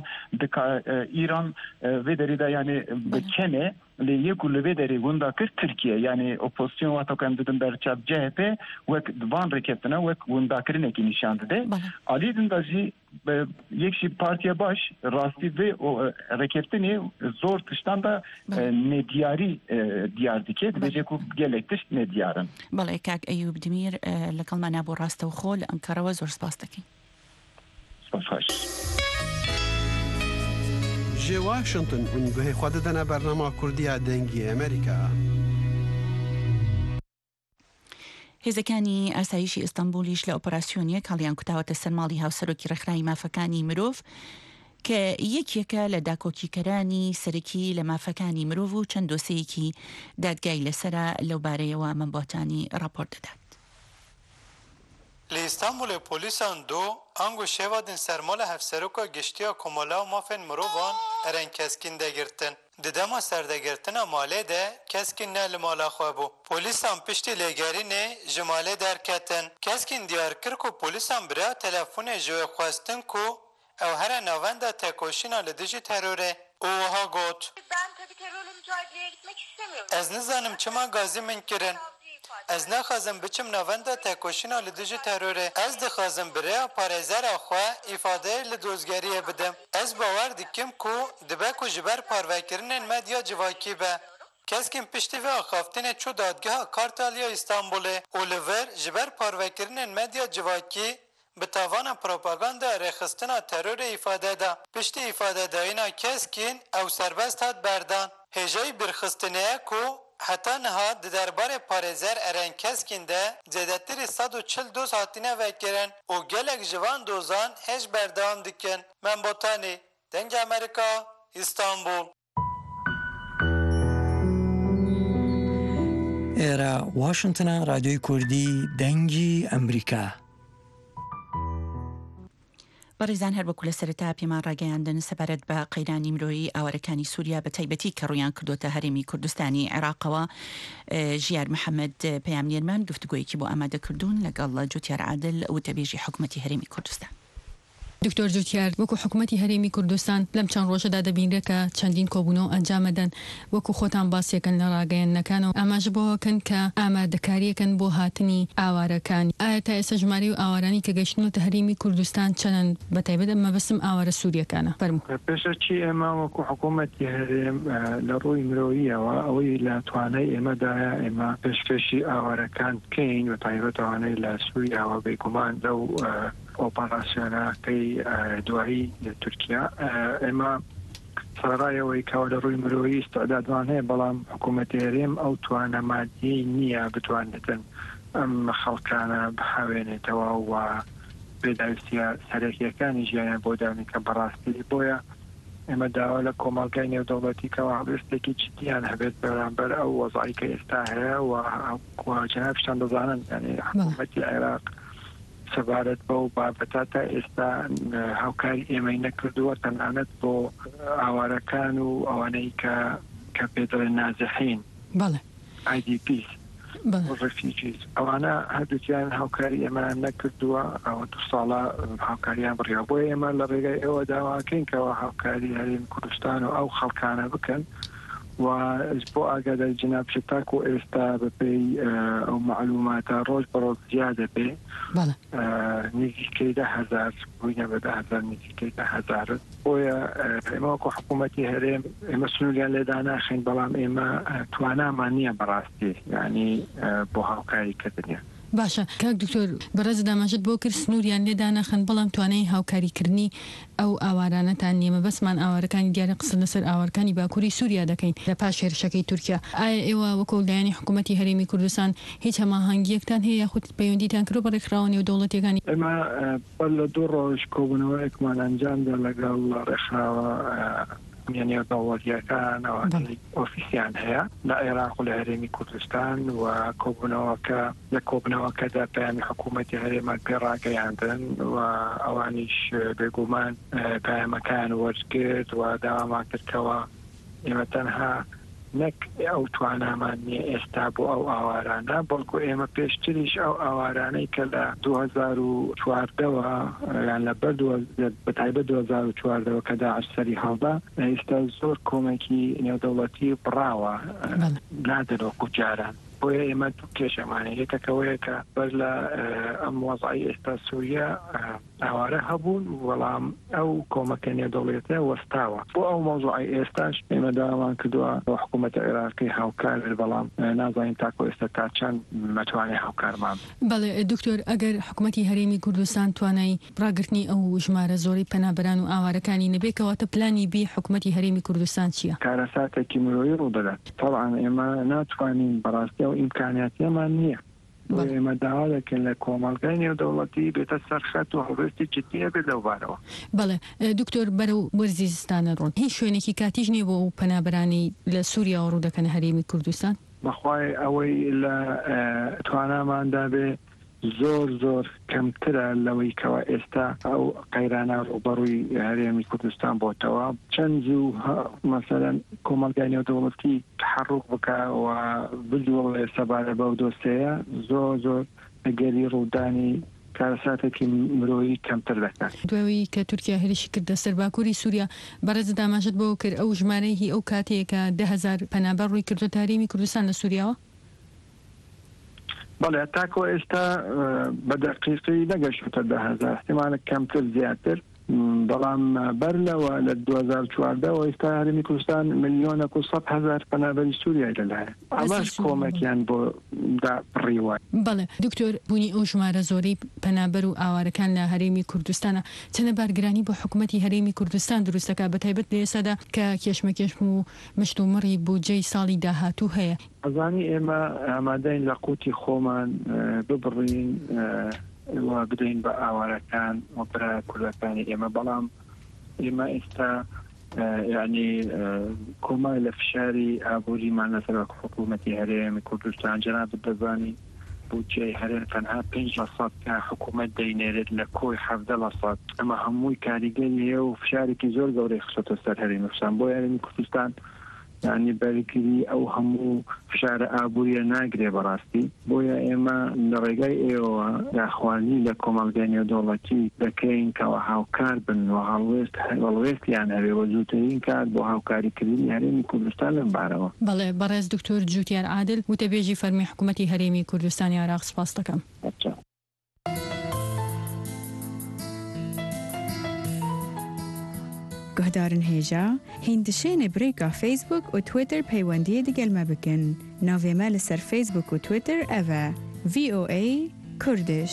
vê derê de yani bi kene li yekû li vê derê wenda kir Tirkiye yani opozisyon watokan didin berçav CHP wek van reketina wek wendakirinekî nîşan dide. Alî da jî yekşî partiye baş rastî vê o reketinê zor tiştan da nediyarî diyar dike dibêje ku gelek tişt nediyarin. بەڵێ کاک ئەیوب دمیر لەگەڵمانە بۆ ڕاستەوخۆ لە ئەنکارەوە زۆر سپاس دەکەین. سپاس. جي واشنطن ونگوهی خود دنا برنامه کردی دنگی امریکا. هێزەکانی ئاسایشی ئیستانبولیش لە ئۆپەراسیۆنیەک هەڵیان کوتاوەتە سەر ماڵی هاوسەرۆکی ڕێکخراوی مافەکانی مرۆڤ کە یەکێکە لە داکۆکیکەرانی سەرەکی لە مافەکانی مرۆڤ و چەند دۆسەیەکی دادگای لەسەرە لەو بارەیەوە منبەوتانی راپۆرت دەدات. Li İstanbulê polîsan do ango şevadên sermala hevserokka giştiya komala û mafên mirovan eren keskin degirtin. Di dema serdegirtina malê de keskin ne li mala xwe bû. Polîsan piştî lêgerînê ji malê derketin. Keskin diyar kir ku polîsan bira telefonê ji wê xwestin ku ew here navenda tekoşîna li dijî terorê. û wiha got. Ben tabii terörle mücadeleye gitmek istemiyorum. Ez nizanim çima gazî min kirin. Ez naxwazim biçim navenda tekoşîna li dijî terorê. Ez dixwazim birêya parêzera xwe îfadeyê li dozgeriyê bidim. Ez bawer dikim ku dibe ku ji ber parvekirinên medya civakî be. Keskin piştî vê axaftinê çû dadgeha Kartalya İstanbulê û li vir ji ber parvekirinên medya civakî bi tavana propaganda rêxistina terorê îfade da. Piştî îfadedayîna keskin ew serbest hat berdan. Hêjeyî birxistinê ku heta niha di derbarê parêzer eren keskin de zêdetirî 140 doz hatine vekirin û gelek ji van dozan hêj berdewam dikin. Min Botanî, Dengê Amerîka, İstanbul. ئێرە واشنگتنە رادیۆی کوردی دەنگی ئەمریکا. بەڕێزان هەر بەکو لە سەرەتا پێمان ڕاگەیاندن سەبارەت بە قەیرانی مرۆیی ئاوارەکانی سووریا بە تایبەتی کە ڕوویان کردوتە هەرێمی کوردستانی عێراقەوە. ژیار محەممەد پەیامنێرمان گفتگویەکی بۆ ئامادەکردوون لەگەڵ جوتیار عادل وتەبێژی حکوومەتی هەرێمی کوردستان. دکتۆر جوتیار وەکو حکوومەتی هەرێمی کوردستان لەم چەند ڕۆژەدا دەبینرێت کە چەندین کۆبوونەوە ئەنجامەدەن وەکو خۆتان باسیەکەن لە ڕاگەیەنەکانەوە ئاماژ بۆەکەن کە ئامادەکاریەکەن بۆ هاتنی ئاوارەکان. ئایا تا ئێستا ژمارەی و ئاوارانی کە گەشتنەوە هەرێمی کوردستان چەند بەتایبەت مەبەستم ئاوارە سووریەکانە فەرموو. پێشەچی ئێمە وەکو حکوومەتی هەرێم لە ڕووی مرۆییەوە ئەوەی لە توانای ئێمەدایە ئێمە پێشکەشی ئاوارەکان بکەین و تایبەتوانەی لە سووریاوە بێگومان لەو ئۆپەراسیۆنەکەی دوایی لە تورکیا ئێمە سەرایەوەی کەوە لە ڕووی مرۆیی ئستعدادوان هەیە بەڵام حکوومەتی هەرێم ئەو توانە مادیەی نییە بتوانێتن ئەم خەڵکانە بحاوێنێتەوە و پێداویستیە سەرەکیەکانی ژیانیان بۆ داونیکە بەڕاستی بۆیە ئێمە داوا لە کۆمەڵگەی نێودەوڵەتی کەەوە هەڵوێستێکی جدیان هەبێت بەرامبەر ئەو وەزعی کە ئێستا هەیە و جەنابشتان دەزانن یعنی حکوومەتی عێراق سەبارەت بەو بابەتە تا ئێستا هاوکاری ئێمەی نەکردووە تەنانەت بۆ ئاوارەکان و ئەوانەی کە پێدەڵێن نازەحین IDPs ڕفیجیز ئەوانە هەردووکیان هاوکاری ئێمەیان نەکردووە ئەوە دو ساڵە هاوکاریان بڕیا بۆ ئێمە لە ڕێگای ئێوە داواکەین کەەوە هاوکاری هەرێمی کوردستان و ئەو خەڵکانە بکەن و بۆ ئاگادار جناب تاک و ئێستا بەپێی ئەو معلوماتە ڕۆژ بەڕۆژ زیادە بێ نزیکەی 10,000 بووینە بە 10,000 نزیکەی 10,000 بۆیە ئێمە وەکو حکوومەتی هەرێم ئێمە سنووریان لێدا ناخین بەڵام ئێمە توانامان نییە بەڕاستی یعنی بۆ هاوکاریکردنیە. باشە کاک دکتۆر بەڕێز داماژت بۆ کرد سنووریان لێدا نەخن بەڵام توانای هاوکاریکردنی ئەو ئاوارانەتان نیمە بەسمان ئاوارەکانی دیارە قسە لەسەر ئاوارەکانی باکووری سووریا دەکەین لە پاش هێرشەکەی تورکیا. ئایا ئێوە وەکو لایەنی حکوومەتی هەرێمی کوردستان هیچ هەماهەنگیەکتان هەیە یاخود پەیوەندیتان کردو بە ڕێکخراوە نێودەوڵەتیەکانی؟ ئێمە لە 2 ڕۆژ کۆبوونەوەیەکمان ئەنجامدا لەگەڵ ڕێکخراوە نێودەوڵەتیەکان ئەوانەی ئۆفیسیان هەیە لە عێراق و لە هەرێمی کوردستان و لە کۆبنەوەکەدا پەیامی حکوومەتی هەرێمان پێڕاگەیاندن و ئەوانیش بێگومان پەیامەکان وەرزگرت و داوامان کردکەوە ئێمە تەنها نەک ئەو توانامان نیە ئێستا بۆ ئەو ئاوارانە بەڵکو ئێمە پێشتریش ئەو ئاوارانەی کە لە 2014ەوە یان لە بەر بەتایبەت 2014ەوە کە داعش سەری هەڵدا ئێستا زۆر کۆمەکی نێودەوڵەتی بڕاوە نادەنەوە جاران بۆیە ئێمە دوو کێشەمانە یەکەکەوەیە کە بەر لە ئەم وەزعی ئێستا سووریا ئاوارە هەبوون وەڵام ئەو کۆمەکە نێودەوڵەتیە وەستاوە بۆ ئەو مۆزوعی ئێستاش ئێمە داوامان کردووە بۆ حکوومەتە عێراقی هاوکار بەڵام نازانین تاکو ئێستا تا چەند مەتوانێت هاوکارمان بەڵێ دکتۆر ئەگەر حکوومەتی هەرێمی کوردستان توانای ڕاگررتنی ئەو ژمارە زۆری پەنابەران و ئاوارەکانی نەبێتەوە پلانی بی حکوومەتی هەرێمی کوردستان چییە؟ کارەساتێکی مرۆیی ڕوودەدات طبعا ئێمە ناتوانین بەڕاستی و ئیمکانیاتیەمان نییە ئێمە داوا دەکەن لە کۆمەڵگەی نێودەوڵەتی بێتە سەرخەت و هەڵوێستی جدیە بێت لەوبارەوە. بەڵێ دکتۆر بەرەو وەرزیستانە ڕۆن هیچ شوێنێکی کاتیش نییە بۆ ئەو پەنابەرانی لە سووریا ڕوو دەکەن هەرێمی کوردستان بەخوای ئەوەی لە تواناماندا بێ زۆر کەمترە لەوەی کەەوە ئێستا ئەو قەیرانە ڕوبەڕووی هەرێمی کوردستان بۆتەوە چەند زوو مەسەرەن کۆمەلگای نێودەوڵەتی تحرک بکەوە بجوڵێ سەبارە بەو دۆسەیە زۆر ئەگەری ڕوودانی کارەساتێکی مرۆیی کەمتر دەکات. دوایی کە تورکیا هێرشی کردە سەرباکووری سووریا بەڕێز داماژت بۆ کرد ئەو ژمارەی ئەو کاتەیەکە 10,000 پەنابەر ڕووی کردو هەرێمی کوردستان لە سووریاوە؟ بەڵێ تاکۆ ئێستا بە دەقیقی نەگەشتە 10,000 احتیمالە کەمتر زیاتر بەڵام بەر لەوە لە 2014 ئێستا هەرێمی کوردستان 1,100,000 پەنابەری سووریای لەلایە ئەمەش کۆمەکیان بۆ دابڕیوە. بەڵێ دکتۆر بوونی ئەو ژمارە زۆرەی پەنابەر و ئاوارەکان لە هەرێمی کوردستانە چەنە بارگرانی بۆ حکوومەتی هەرێمی کوردستان دروستەکە بەتایبەت لە ئێسادا کە کێشمەکێشم و مشتومڕی بودجەی ساڵی داهاتوو هەیە. ئەزانی ئێمە ئامادەین لە قوتی خۆمان ببڕین و بدەین بە ئاوارەکان و برا کوردەکانی ئێمە بەڵام ئێمە ئێستا یعنی کۆمای لە فشاری ئابووریمان لەسەر حکوومەتی هەرێمی کوردستان جەنابەت دەزانی بودجەی هەرێم تەنها 5% کە حکوومەت دەینێرێت لە کۆی 17%. ئەمە هەمووی کاریگەری هەیە و فشارێکی زۆر گەورەی خستۆتە سەر هەرێمی کوردستان بۆ هەرێمی کوردستان یعنی بەرگری ئەو هەموو فشارە ئابووریە ناگرێ بەڕاستی بۆیە ئێمە لە ڕێگای ئێوە داخوازی لە کۆمەڵگەی نێودەوڵەتی دەکەین کەەوە هاوکار بن و هەڵوێستیان هەبێ وە زووترین کار بۆ هاوکاریکردنی هەرێمی کوردستان لەم بارەوە. بەڵێ بەڕێز دکتۆر جوتیار عادل وتەبێژی فەرمی حکوومەتی هەرێمی کوردستانی عێراق سپاس دەکەم. گهدارن هێژا هیندشێنێ برێکا فیسبوک و تویتر پەیوەندیە دیگەلمە بکەن ناوێمە لەسەر فیسبوک و تویتر ئەڤە VOA کوردش.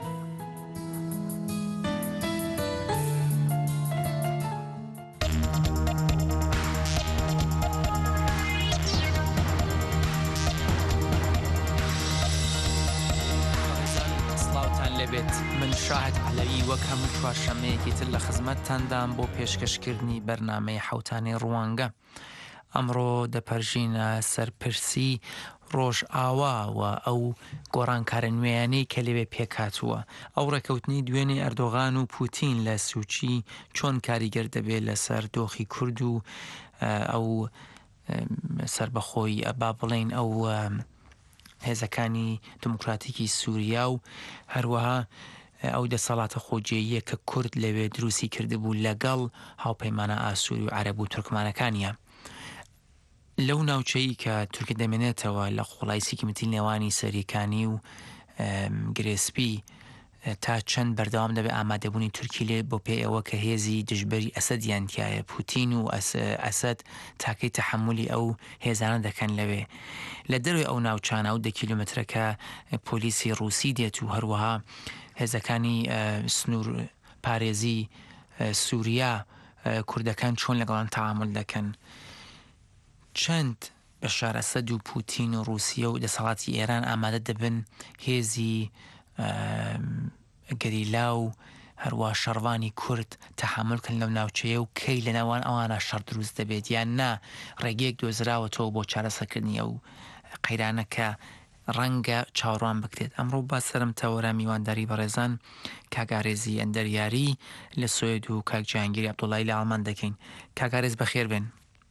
من شاهد علەوی وەک هەموو چوارشەمەیەکی تر لە خزمەتتاندام بۆ پێشکەشکردنی بەرنامەی حوتانی ڕوانگە. ئەمڕۆ دەپەرژینە سەرپرسی ڕۆژ ئاواوە ئەو گۆڕانکارە نوێیانەی کە لەوێ پێکاتووە ئەو ڕێکەوتنی دوێنێ ئەردۆغان و پوتین لە سوچی چۆن کاریگەر دەبێت لەسەر دۆخی کورد و ئەو سربەخۆی با بڵێن ئەو هێزەکانی دموکراتیکی سووریا و هەروەها ئەو دەسەڵاتە خۆجێیە کە کورد لەوێ دروستی کردبوو لەگەڵ هاوپەیمانە ئاسووری و عەرەب و تورکمانەکانیە. لەو ناوچەی کە تورکیا دەمێنێتەوە لە قوڵای سیکمتی نێوانی سەریەکانی و گرێسپی تا چەند بەردەوام دەبێت ئامادەبوونی تورکی لێ بۆ پێی ئەوە کە هێزی دژبەری ئەسەدیان تایە پوتین و ئەسەد تاکەی تەحملی ئەو هێزانە دەکەن لەوێ. لە دەروی ئەو ناوچانە و 10 کیلومترەکە پۆلیسی ڕووسی دێت و هەروەها هێزەکانی سنوور پارێزی سووریا کوردەکان چۆن لەگەڵان تەعامل دەکەن. چەند بەشار ئەسەد و پوتین و رووسیا و دەسەڵاتی ئێران ئامادە دەبن هێزی گەریلا و هەروە شەڕوانی کورد تەحملکن لەو ناوچەیە و کەی لە ناوان ئەوانە شەڕ دروست دەبێت یان نا ڕێگەیەک دۆزراوەتەوە بۆ چارەسەکردنیە و قەیرانەکە ڕەنگە چاوەڕوان بکرێت. ئەمڕۆ با سەرم تەوەرە میوانداری بەڕێزان کاگارێزی ئەندەریاری لە سوێد و کاک جیهانگیری عەبدوڵڵایی لە ئاڵمان دەکەین. کاگارێز بەخێر بێن.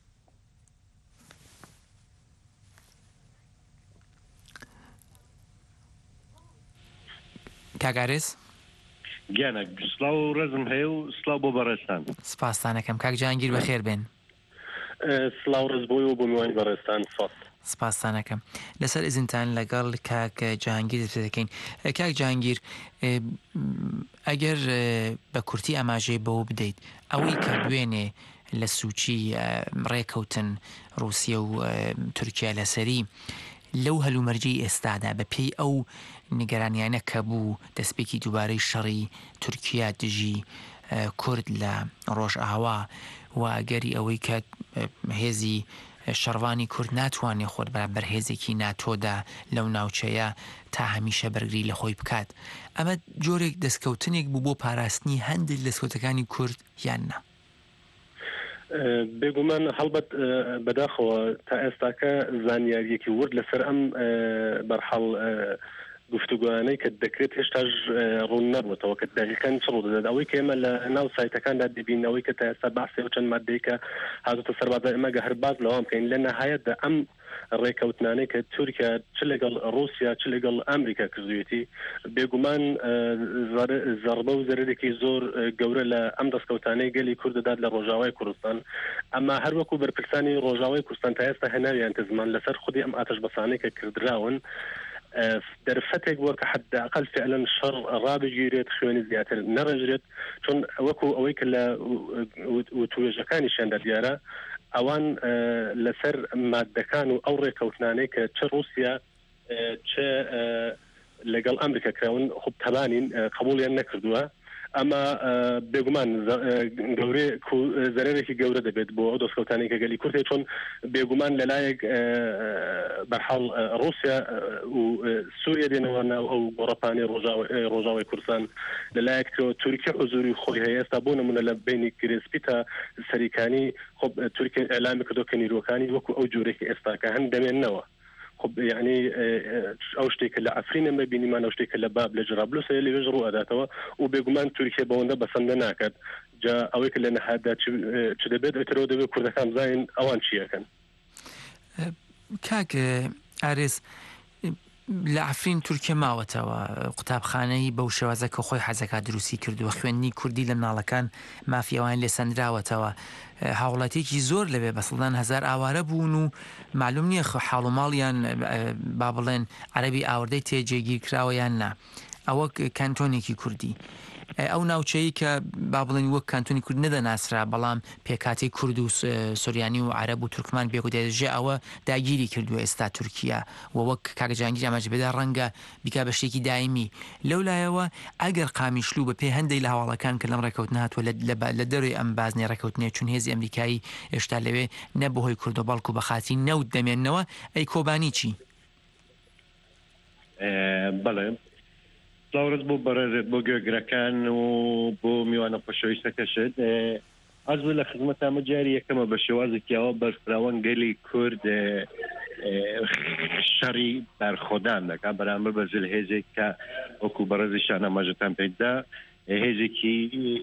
کاگارێز گیانە سلااو و ڕێزم هەیە و سلااو بۆ بەڕێستان. سپاسانەکەم کاک جیهانگیر بەخێر بێن. سلااو ڕێز بۆی و بۆ میوانی بەڕێستان سپاسانەکەم. لەسەر ئزنتان لەگەڵ کاک جیهانگیر دەکەین. کاک جیهانگیر ئەگەر بە کورتی ئاماژەی بەوە بدەیت ئەوەی کە دوێنێ لە سوچی ڕێکەوتن رووسیا و تورکیا لەسەری لەو هەلومەرجی ئێستادا بە پێی ئەو نیگەرانیانە کە بوو دەستپێکی دووبارەی شەڕی تورکیا دژی کورد لە ڕۆژئاوا و ئەگەری ئەوەی کە هێزی شەڕوانی کورد ناتوانێت خۆت بەرامبەر هێزێکی ناتۆدا لەو ناوچەیە تا هەمیشە بەرگری لە خۆی بکات. ئەمە جۆرێک دەستکەوتنێک بوو بۆ پاراستنی هەندێک دەستکەوتەکانی کورد یان نا؟ بێگومان هەڵبەت بەداخەوە تا ئێستاکە زانیاریەکی ورد لەسەر ئەم بەرحەڵ گفتوگوانەی کە دەکرێت هێشتاش ڕوون نەبووتەوە کە دەقیقەن چ ڕوو دەدات. ئەوەی کە ئێمە لە ناو سایتەکاندا دەبینەوەی کە تا ئێستا بەحسێ و چەند مادەیەکە هاتوتە سەربازە ئێمە هەر باز لەوام بکەین لە نەهایەتدا ئەم ڕێکەوتنانەی کە تورکیا چ لەگەڵ رووسیا چ لەگەڵ ئەمریکا کردوێتی بێگومان زەربە و زەرێکی زۆر گەورە لە ئەم دەستکەوتانەی گەلی کورد دەدات لە ڕۆژاوای کوردستان. ئەمە هەروەکو بەرپرسانی ڕۆژاوای کوردستان تا ئێستا هێناویان زمان لەسەر خودی ئەم ئاتەش بەسانەی کە کردراون دەرفەتێک بووە کە حداقل فعلا شەڕ ڕابگیرێت خوێنی زیاتر نەڕێژرێت چون وەکو ئەوەی کە لە توێژەکانیشیاندا دیارە ئەوان لەسەر مادەکان و ئەو ڕێکەوتنانەی کە چه رووسیا چه لەگەڵ ئەمریکا کراون خب تەبانین قبولیان نەکردووە. ئەمە بێگومان زەرێکی گەورە دەبێت بۆ ئەو دەستکەوتانی کە گەلی کورد چۆن بێگومان لەلایەک بەرحەڵ رووسیا و سووریا دێنەوە ناو ئەو گۆڕەپانی ڕۆژاوای کوردستان لەلایەک تورکیا حزوری خۆی هەیە ئێستا بۆ نمونە لە بینی گرێسپی تا سەریکانی خب تورکیا ئەلامی کردو کە نیرۆکانی وەکو ئەو جۆرێکی ئێستاکە هەند دەمێننەوە. خب يعني ئەو شتێکە لە ئەفرینە مەبینیمان ئەو شتێکە لە باب لە جرابلوس لەوێژ ڕوو ئەداتەوە و بێگومان تورکیا بەوەندە بەسەندە ناکات جا ئەوەی کە لە نەهادا چ دەبێت ئەترەوە دەبێت کوردەکان زاین ئەوان چیەکەن. کاک ئارێز لە ئەفرین تورکیا ماوەتەوە قوتابخانەی بەو شێوازە کە خۆی حەزەکە دروستی کردووە خوێندنی کوردی لە مناڵەکان مافیاوان لێسەندراوەتەوە هاوڵاتێکی زۆر لەوێ بەسەڵدان هەزار ئاوارە بوون و معلوم نییە حاڵ و ماڵیان با بڵێن عەرەبی ئاوردەی تێجێگیر کراوە یان نا. ئەوە کانتۆنێکی کوردی ئەو ناوچەیە کە با بڵێن وەک کانتۆنی کورد نەدەناسرا بەڵام پێکاتی کورد و سوریانی و عەرەب و تورکمان بێک و دێژێ ئەوە داگیری کردووە ئێستا تورکیا و وەک کاک جیهانگیر ئاماژە بێدا ڕەنگە بیکا بە شتێکی دایمی لەولایەوە ئەگەر قامیشلو بە پێ هەندێک لە هەواڵەکان کە لەم ڕێکەوتنە هاتووە لە دەروی ئەم بازنێ ڕێکەوتنێ چون هێزی ئەمریکایی هێشتا لەوێ نەبەهۆی کوردە بەڵکو بە خاتی نەوت دەمێننەوە ئەی کۆبانی چی؟ بەڵێ سلااوڕێز بۆ بەڕێزێت بۆ گوێگرەکان و بۆ میوانە خۆشەویستەکەشت ئەز بوو لە خزمەت ئەمە جاری یەکەمە بە شێوازێکیەوە بەرفراوان گەلی کورد شەڕی بەرخۆدان دەکات بەرامبەر بە زل هێزێک کە وەکو بەڕێزیشان ئاماژەتان پێدا هێزێکی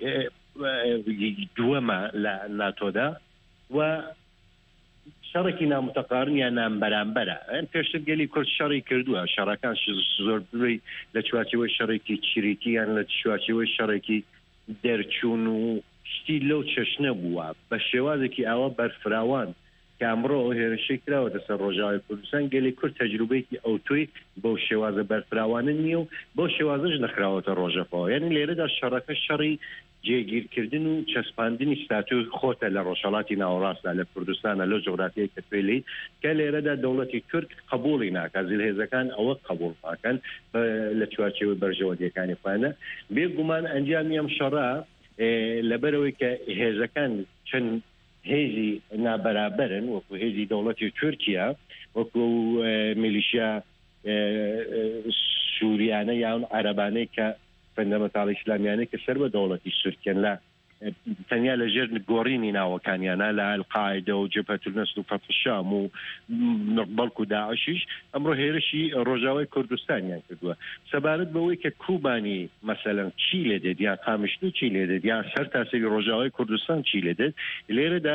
دووەمە لە ناتۆدا و شەڕێکی نامتەقارن یان نامبەرامبەرە. ئەم پێشتر گەلی کورد شەڕی کردووە شەڕەکان زۆر بڕی لە چوارچەوەی شەڕێکی چریکی یان لە چوارچەوەی شەڕێکی دەرچوون و شتی لەو چەشنە بووە بە شێوازێکی ئاوە بەرفراوان کە ئەمڕۆ هێرشی کراوەتە سەر ڕۆژاوای کوردستان گەلی کورد تەجروبەیەکی ئەوتۆی بەو شێوازە بەرفراوانە نییە و بەو شێوازەش نەخراوەتە ڕۆژەپەوە. یعنی لێرەدا شەڕەکە شەڕی جێگیرکردن و چەسپاندنی ستاتوی خۆتە لە ڕۆژهەڵاتی ناوەڕاستدا لە کوردستانە لەو جغرافیای کە توێلی کە لێرەدا دەوڵەتی تورک قبوڵی ناکات زیلهێزەکان ئەوە قبوڵ ناکەن لە چوارچێوەی بەرژەوەدیەکانی خۆیانە. بێگومان ئەنجامی ئەم شەڕە لەبەرەوەی کە هێزەکان چەند هێزی نابەرابەرن وەکو هێزی دەوڵەتی تورکیا وەکو میلیشیا سووریانە یان عەرەبانەی کە فەندەمەتاڵی ئیسلامیانەی کە سەر بە دەوڵەتی سورکیان لە تەنیا لە ژێر گۆڕینی ناوەکانیانە لە ئەلقاعیدە و جەبهەتول نەسل و فەتح الشام و بەڵکو و داعشیش ئەمڕۆ هێرشی ڕۆژاوای کوردستانیان کردووە سەبارەت بەوەی کە کوبانی مەسەلەن چی لێ دێت یان قامیشلو چی لێ دێت یان سەر تاسەری ڕۆژاوای کوردستان چی لێ دێت لێرەدا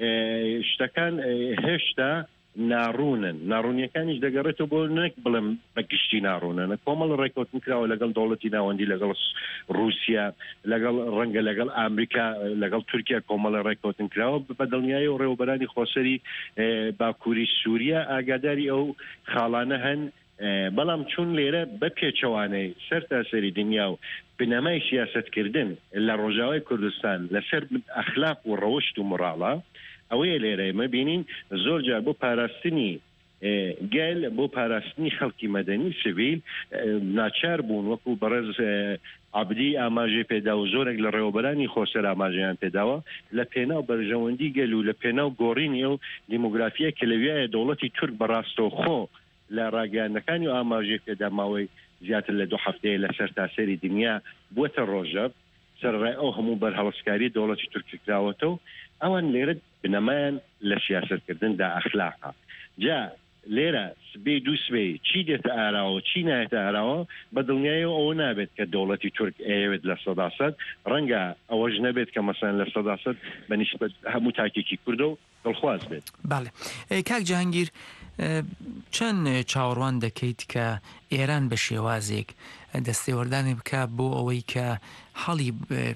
شتەکان هێشتا ناڕوونیەکانیش دەگەڕێتەوە بۆ نەک بڵم بە گشتی ناڕوونە کۆمەڵ ڕێکوتن کراوە لەگەڵ دەوڵەتی ناوەندی لەگەڵ رووسیا لەگەڵ ڕەنگە لەگەڵ ئامریکا لەگەڵ تورکیا کۆمەڵە ڕێکوتن کراوە بە دڵنیایی و ڕێوەبەرانی خۆسەری باکووری سووریا ئاگاداری ئەو خاڵانە هەن بەڵام چون لێرە بە پێچەوانەی سەر تاسەری دنیا و بنەمای سیاسەتکردن لە ڕۆژاوای کوردستان لەسەر ئەخلاق و ڕەوشت و مڕاڵە ئەوەیە لێرە ئێمە بینین زۆر جار بۆ پاراستنی گەل بۆ پاراستنی خەڵکی مەدەنی سیڤیل ناچار بوون وەکو بەڕێز عەبدی ئاماژەی پێدا و زۆرێک لە ڕێوەبەرانی خۆسەر ئاماژەیان پێداوە لە پێناو بەرژەوەندی گەل و لە پێناو گۆڕینی و دیموگرافیە کە لەویایە دەوڵەتی تورک بەڕاستەوخۆ لە ڕاگەیاندنەکانی و ئاماژەی پێدا ماوەی زیاتر لە 2 هەفتەیە لەسەر تاسەری دنیا بووەتە ڕۆژەب سەرڕای ئەو هەموو بەرهەڵسکاری دەوڵەتی تورک کراوەتەوە ئەوان لێرە بنەمایان لە سیاسەتکردندا ئەخلاقا جا لێرە سبەی دوو سبەی چی دێتە ئاراوە چی نایێتە ئاراوە بە دڵنیایەوە ئەوە نابێت کە دەوڵەتی تورک ئەیەوێت لە 100% ڕەنگە ئەوەش نەبێت کە مەسەن لە 100% بەنسبەت هەموو تاکێکی کوردە و دڵخواز بێت. باڵێ کاک جەهانگیر چەند چاوەڕوان دەکەیت کە ئێران بە شێوازێک دەستێوەردانی بکە بۆ ئەوەی کە هەڵی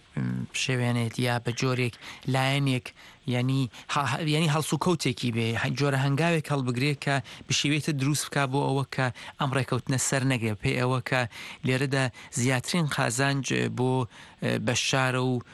شێوێنێت یا بە جۆرێک لایەنێک ینی هەڵسو کەوتێکی بێ جۆرە هەنگاوێک هەڵبگرێت کە بشێوێتە دروست بکە بۆ ئەوە کە ئەم ڕێکەوتنە سەر نەگرێت پێی ئەوە کە لێرەدا زیاترین قازانج بۆ بەشارە و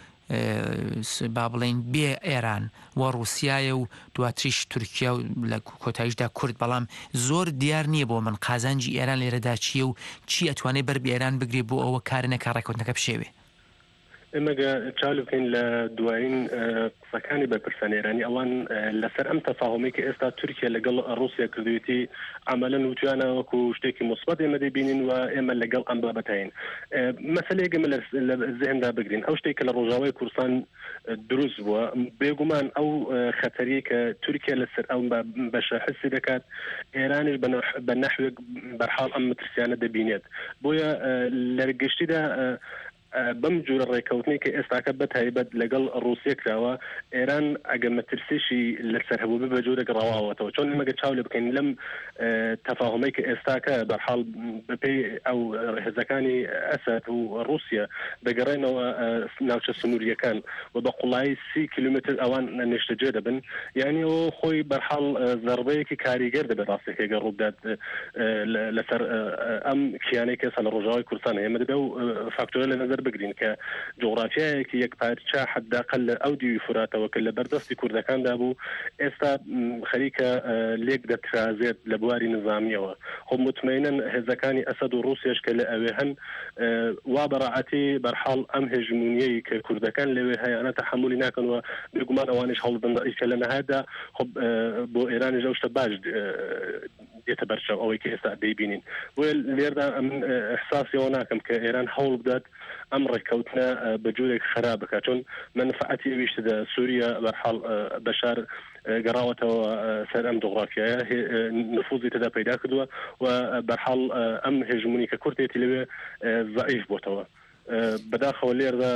با بڵێن بێ ئێران و ڕووسایە و دواتریش تورکیا و لە کۆتاییشدا کورد بەڵام زۆر دیار نییە بۆ من قازانجی ئێران لێرەدا چیە و چی ئەتوانێت بەر ئێران بگرێت بۆ ئەوە کارە نەکە ڕێکەوتنەکە بشێوێ ئێمەگە چالو بکەین لە دوایین قسەکانی بەرپرسان ئێرانی ئەوان لەسەر ئەم تەفاهمی کە ئێستا تورکیا لەگەڵ ڕووسیا کردوێتی عملەن وتوانە وەکو شتێکی مثبت ئێمە دەبینین و ئێمە لەگەڵ ئەم بابەتین مەسەلەیەکمە لە ذهندا بگرین ئەو شتێک کە لە ڕۆژاوای کوردستان دروست بووە بێگومان ئەو خەتەریە کە تورکیا لەسەر ئەو بەشە حسی دەکات ئێرانیش بە نەحوێک بەرحاڵ ئەم مترسیانە دەبینێت بۆیە لەرگشتیدا بەم جوورە ڕێکەوتنی کە ئێستاکە بە تایبەت لەگەڵ ڕووسیا کراوە ئێران ئەگە مەترسیشی لەسەر هەبوو بە جوورێک ڕەواوەتەوە چۆن مەگە چاو لێ بکەین لەم تەفاهمەی کە ئێستاکە بەرحاڵ بەپێی ئەو هێزەکانی ئەسەد و ڕووسیا دەگەڕێنەوە ناوچە سنووریەکان و بە قوڵایی 30 کیلومتر ئەوان نیشتەجێ دەبن یعنی ئەو خۆی بەرحاڵ زەربەیەکی کاریگەر دەبێت ڕاستێک هێگە ڕوودات لەسەر ئەم کیانەی کەسە لە ڕۆژاوای کوردستان ئێمە دەبێ و فاکتۆرە لە نظر بگرین کە جغرافیایەکی یەک پارچە حداقل لە ئەو دیوی فراتەوە کە لە بەردەستی کوردەکاندا بوو ئێستا خەریکە لێک دەترازێت لە بواری نظامیەوە خۆ مطمئنن هێزەکانی ئەسەد و ڕووسیاش کە لە ئەوێ هەن وا بەڕاعەتی بەرحاڵ ئەم هێژمونیەی کە کوردەکان لەوێ هەیەە تەحملی ناکەنەوە بێگومان ئەوانش هەڵبدەن کە لە نەهایەتدا خۆ بۆ ئێرانیش ئەو شتە باش دێتە بەرچاو ئەوەی کە ئێستا دەیبینین بۆیە لێردا ئەم ئەحساسیەوە ناکەم کە ئێران هەوڵ بدات ئەم ڕێکەوتنە بە جوورێک خراپ بکات چۆن منفعەتی ئەویشتدا سووریا بەرحاڵ بەشار گەڕاوەتەوە سەر ئەم جغرافیایە نفوذی تێدا پەیدا کردووە و بەرحاڵ ئەم هێژمونی کە کورتێتی لەوێ ضعیف بۆتەوە بەداخەوە لێردا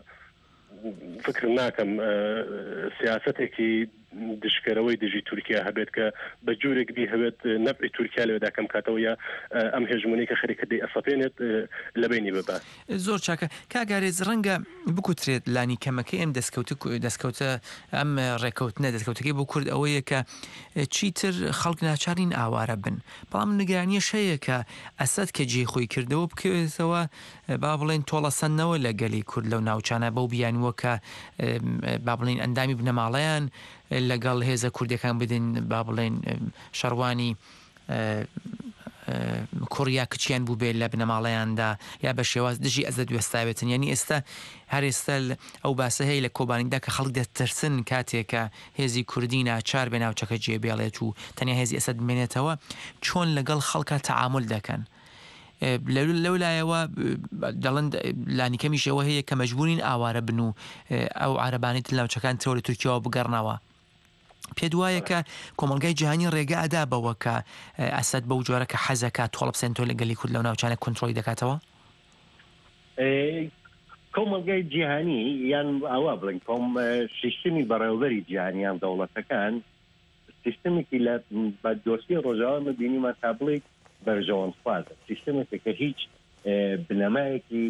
فکر ناکەم سیاسەتێکی دشکەرەوەی دژی تورکیا هەبێت کە بە جوورێک دی هەبێت نەفعی تورکیا لەوێدا کەم کاتەوە یا ئەم هێژمونی کە خەریکە دەی ئەسەپێنێت لە بینی ببە زۆر چاکە کاگارێز ڕەنگە بکوترێت لانی کەمەکەی ئەم دەستکەوتە ئەم ڕێکەوتنە دەستکەوتەکەی بۆ کورد ئەوەیە کە چیتر خەڵک ناچارین ئاوارە بن بەڵام نیگەرانیەش هەیە کە ئەسەد کە جێ خۆی کردەوە بکەوێتەوە با بڵێن تۆڵەسەندنەوە لە گەلی کورد لەو ناوچانە بەو بیانوە کە با بڵێن ئەندامی بنەماڵەیان لەگەڵ هێزە کوردەکان بدەین با بڵێن شەڕوانی کوڕیا کچیان بوو بێت لە بنەماڵەیاندا یا بە شێواز دژی ئەزەد وێستاوێتن یعنی ئێستا هەر ئێستا ئەو باسە هەیە لە کۆبانیدا کە خەڵک دەترسن کاتێکە هێزی کوردی ناچار بێ ناوچەکە جێبێڵێت و تەنیا هێزی ئەسەد بمێنێتەوە چۆن لەگەڵ خەڵکە تەعامل دەکەن لەولایەوە دەڵند لانیکەمیشەوە هەیە کە مەجبورین ئاوارە بن و ئەو عربانیت لاوچەکان ترەوە لە تورکیاوە بگەڕنەوە. پێ دوایە کە کۆمەلگای جیهانی ڕێگە ئەدا بەوە کە ئەسەد بەو جۆرە کە حەزەکە تۆڵە بسێنتۆ لەگەلی کورد لەو ناوچانە کۆنتڕۆلی دەکاتەوە؟ کۆمەلگای جیهانی یان ئاوا بڵین کۆم سیستمی بەڕێوەبەری جیهانیان دەوڵەتەکان سیستمێکی لە بە دۆسی ڕۆژاوە بینیمە تا بڵێ بەرژەوەندخوازە، سیستمێکی کە هیچ بنەمایەکی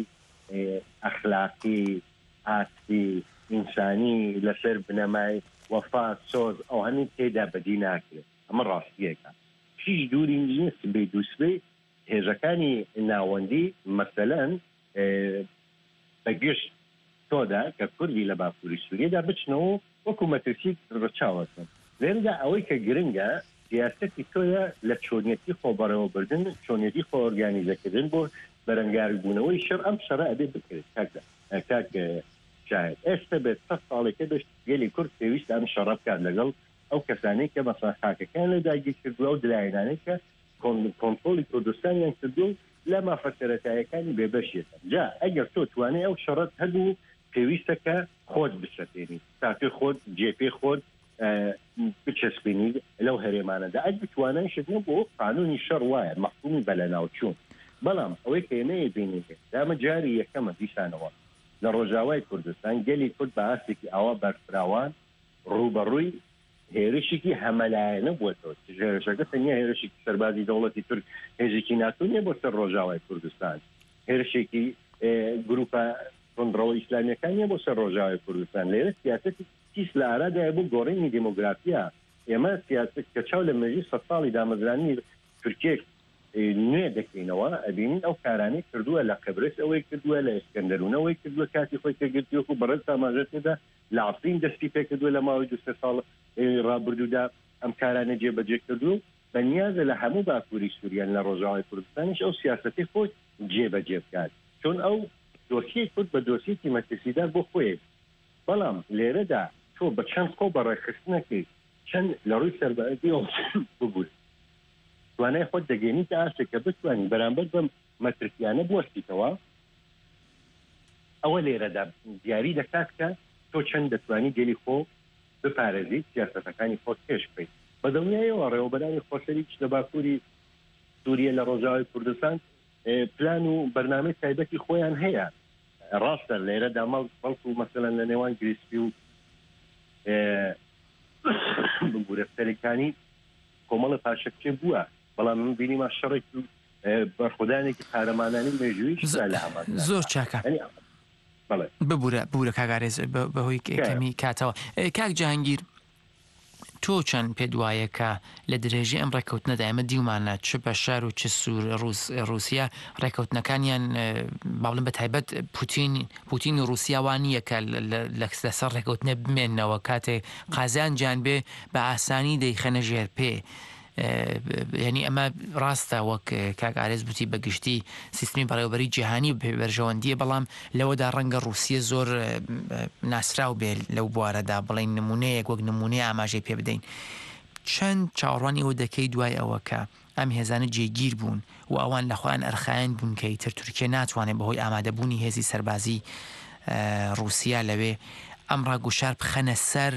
ئەخلاقی ئاستی ئینسانی لەسەر بنەمای وەفا سۆز ئەو هەمین تێدا بەدی ناکرێت. ئەمە ڕاستیەکە هیچ دووری نیست بێ دووسبێ هێزەکانی ناوەندی مەسەلەن بەگشت تۆدا کە کوردی لە باکووری سووریەدا بچنەوە وەکو مەترسیک ڕچاوەکەن. لێرەدا ئەوەی کە گرنگە سیاسەتی تۆیە لە چۆنیەتی خۆبەرەوەبردن چۆنیەتی خۆ ئۆرگانیزەکردن بۆ بەرەنگاری بوونەوەی شەڕ ئەم شەڕە ئەبێ بکرێت کاک شاهد ئێستا بێت 100 ساڵێکە دەشت گەلی کورد پێویست ئەم شەڕە بکات لەگەڵ ئەو کەسانەی کە مەسەڵەن خاکەکان لە داگیر کردووە و دلایەنانەی کە کۆنتڕۆلی کوردستانیان کردو لە مافەسەرەتایەکانی بێبەشێتە. جا ئەگەر تۆ توانێ ئەو شەڕەت هەبوو پێویستە کە خۆت بسەتێنی تاکە خۆت جێپێ خۆت بچەسبێنی لەو هەرێمانەدا ئەگ بتوانای شتنە بۆ قانونی شەڕ وایە مەحکومی بە لە ناوچوون. بەڵام ئەوەی کە ئێمە بینیکە دامە جاری یەکەمە دیسانەوە لە ڕۆژاوای کوردستان گەلی کورد بە ئاستێکی ئەوە بەرفراوان ڕوبەڕووی هێرشێکی هەمەلایەنە بووەتەوە. هێرشەکە تەنیا هێرشێکی سەربازی دەوڵەتی تورک هێزێکی ناتۆ نیە بۆ سەر ڕۆژاوای کوردستان، هێرشێکی گروپە کۆنتڕۆڵ ئیسلامیەکان نیە بۆ سەر ڕۆژاوای کوردستان. لێرە سیاسەتی تیس لە ئارادایە بۆ گۆڕینی دیمۆگرافیا. ئێمە سیاست کە چاو لە مێژووی 100 ساڵی دامەزرانی تورکیە نوێ دەکەینەوە ئەبینین ئەو کارانەی کردووە لە قبرس ئەوەی کردووە لە ئەسکەندەرونەوەی کردووە کاتی خۆی کەگرتیوەکو بەڕێز تاماژەتێدا لە عەفرین دەستی پێکردووە لە ماوەی 2 ساڵ ڕابردوودا ئەم کارانە جێبەجێ کردو بەنیازە لە هەموو باکووری سووریان لە ڕۆژاوای کوردستانیش ئەو سیاسەتی خۆی جێبەجێ بکات چۆن ئەو دۆسیەی کورد بە دۆسیەکی مەترسیدار بۆ خۆی. بەڵام لێرەدا تۆ بە چەند خۆ بەڕێخستنەکەی چەند لە ڕووی سەربەرەتی ببووی توانای خۆت دەگەێنی تا ئاسێ کە بتوانین بەرامبەر بەم مەترسیانە بوەستیتەوە. ئەوە لێرەدا دیاری دەکات کە تۆ چەند دەتوانی گەلی خۆ بپارێزیت سیاسەتەکانی خۆت پێش بکەیت. بە دڵنیایەوە ڕێوەبەرانی خۆشەریک لە باکووری سووریە لە ڕۆژاوای کوردستان پلان و بەرنامەی تایبەتی خۆیان هەیە. ڕاستە لێرەدا بەڵکو مەسەلەن لە نێوان گریسپی و بگورەفتەرەکانی کۆمەڵە پاشەکچێ بووە، بەڵام من بینیمە شەڕێکی بەرخودانێکی قارەمانانی مێژووی لە ئەمە زۆر چاکە. ببوورە کاگارێز بەهۆی کەمی کاتەوە. کاک جاهانگیر تۆ چەند پێ دوایە کە لە درێژی ئەم ڕێکەوتنەدا ئێمە دیومانە چ بەشار و چ سوور رووسیا ڕێکەوتنەکانیان باڵم بە تایبەت پوتین و رووسیاوانیە کە لەسەر ڕێکەوتنە بمێننەوە کاتێک قازان جان بێ بە ئاسانی دەیخەنە ژێر پێ. یعنی ئەمە ڕاستە وەک کاک ئارێز بوتی بەگشتی سیستمی بەڕێوەبەری جیهانی بەرژەوەندیە، بەڵام لەوەدا ڕەنگە رووسیە زۆر ناسرااو بێ لەو بوارەدا بڵین نمونەیەک وەک نمونەیە ئاماژەی پێ بدەین. چەند چاوەڕوانی ئەوە دەکەی دوای ئەوە کە ئەم هێزانە جێگیر بوون و ئەوان لەخۆیان ئەرخایەن بوون کە ئیتر تورکیە ناتوانێت بەهۆی ئامادەبوونی هێزی سەربازی رووسیا لەوێ ئەم ڕاگوشار بخەنە سەر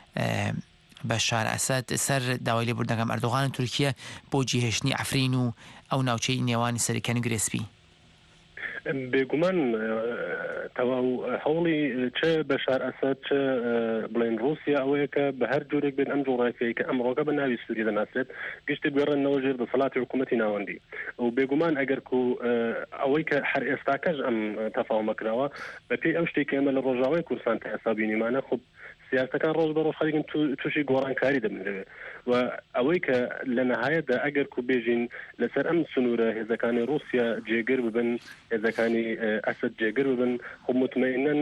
بەشار ئەسەد سەر داوای لێبوردنەکەم ئەردۆغان تورکیە بۆ جێهێشتنی عەفرین و ئەو ناوچەی نێوانی سەرەکیانی گرێسپی؟ بێگومان تەواو هەوڵی چ بەشار ئەسەد چ بڵێن رووسیا ئەوەیە کە بە هەر جۆرێک بێت ئەم جوڵایەکەی کە ئەمڕۆکە بە ناوی سووری دەناسرێت گشتی بگەڕێنەوە ژێر دەسەڵاتی حکوومەتی ناوەندی و بێگومان ئەگەر ئەوەی کە هەر ئێستاکەش ئەم تەفاومەکراوە بە پێی ئەو شتێک ئێمە لە ڕۆژاوای کوردستان تا ئێستا بینیمانە خۆ سیاسەکان ڕۆژ بە ڕۆژ خەریکن تووشی گۆڕانکاری دەبنەوێت و ئەوەی کە لە نەهایەتدا ئەگەر کو بێژین لەسەر ئەم سنوورە هێزەکانی رووسیا جێگر ببن هێزەکانی ئەسد جێگر ببن خۆ مطمئنەن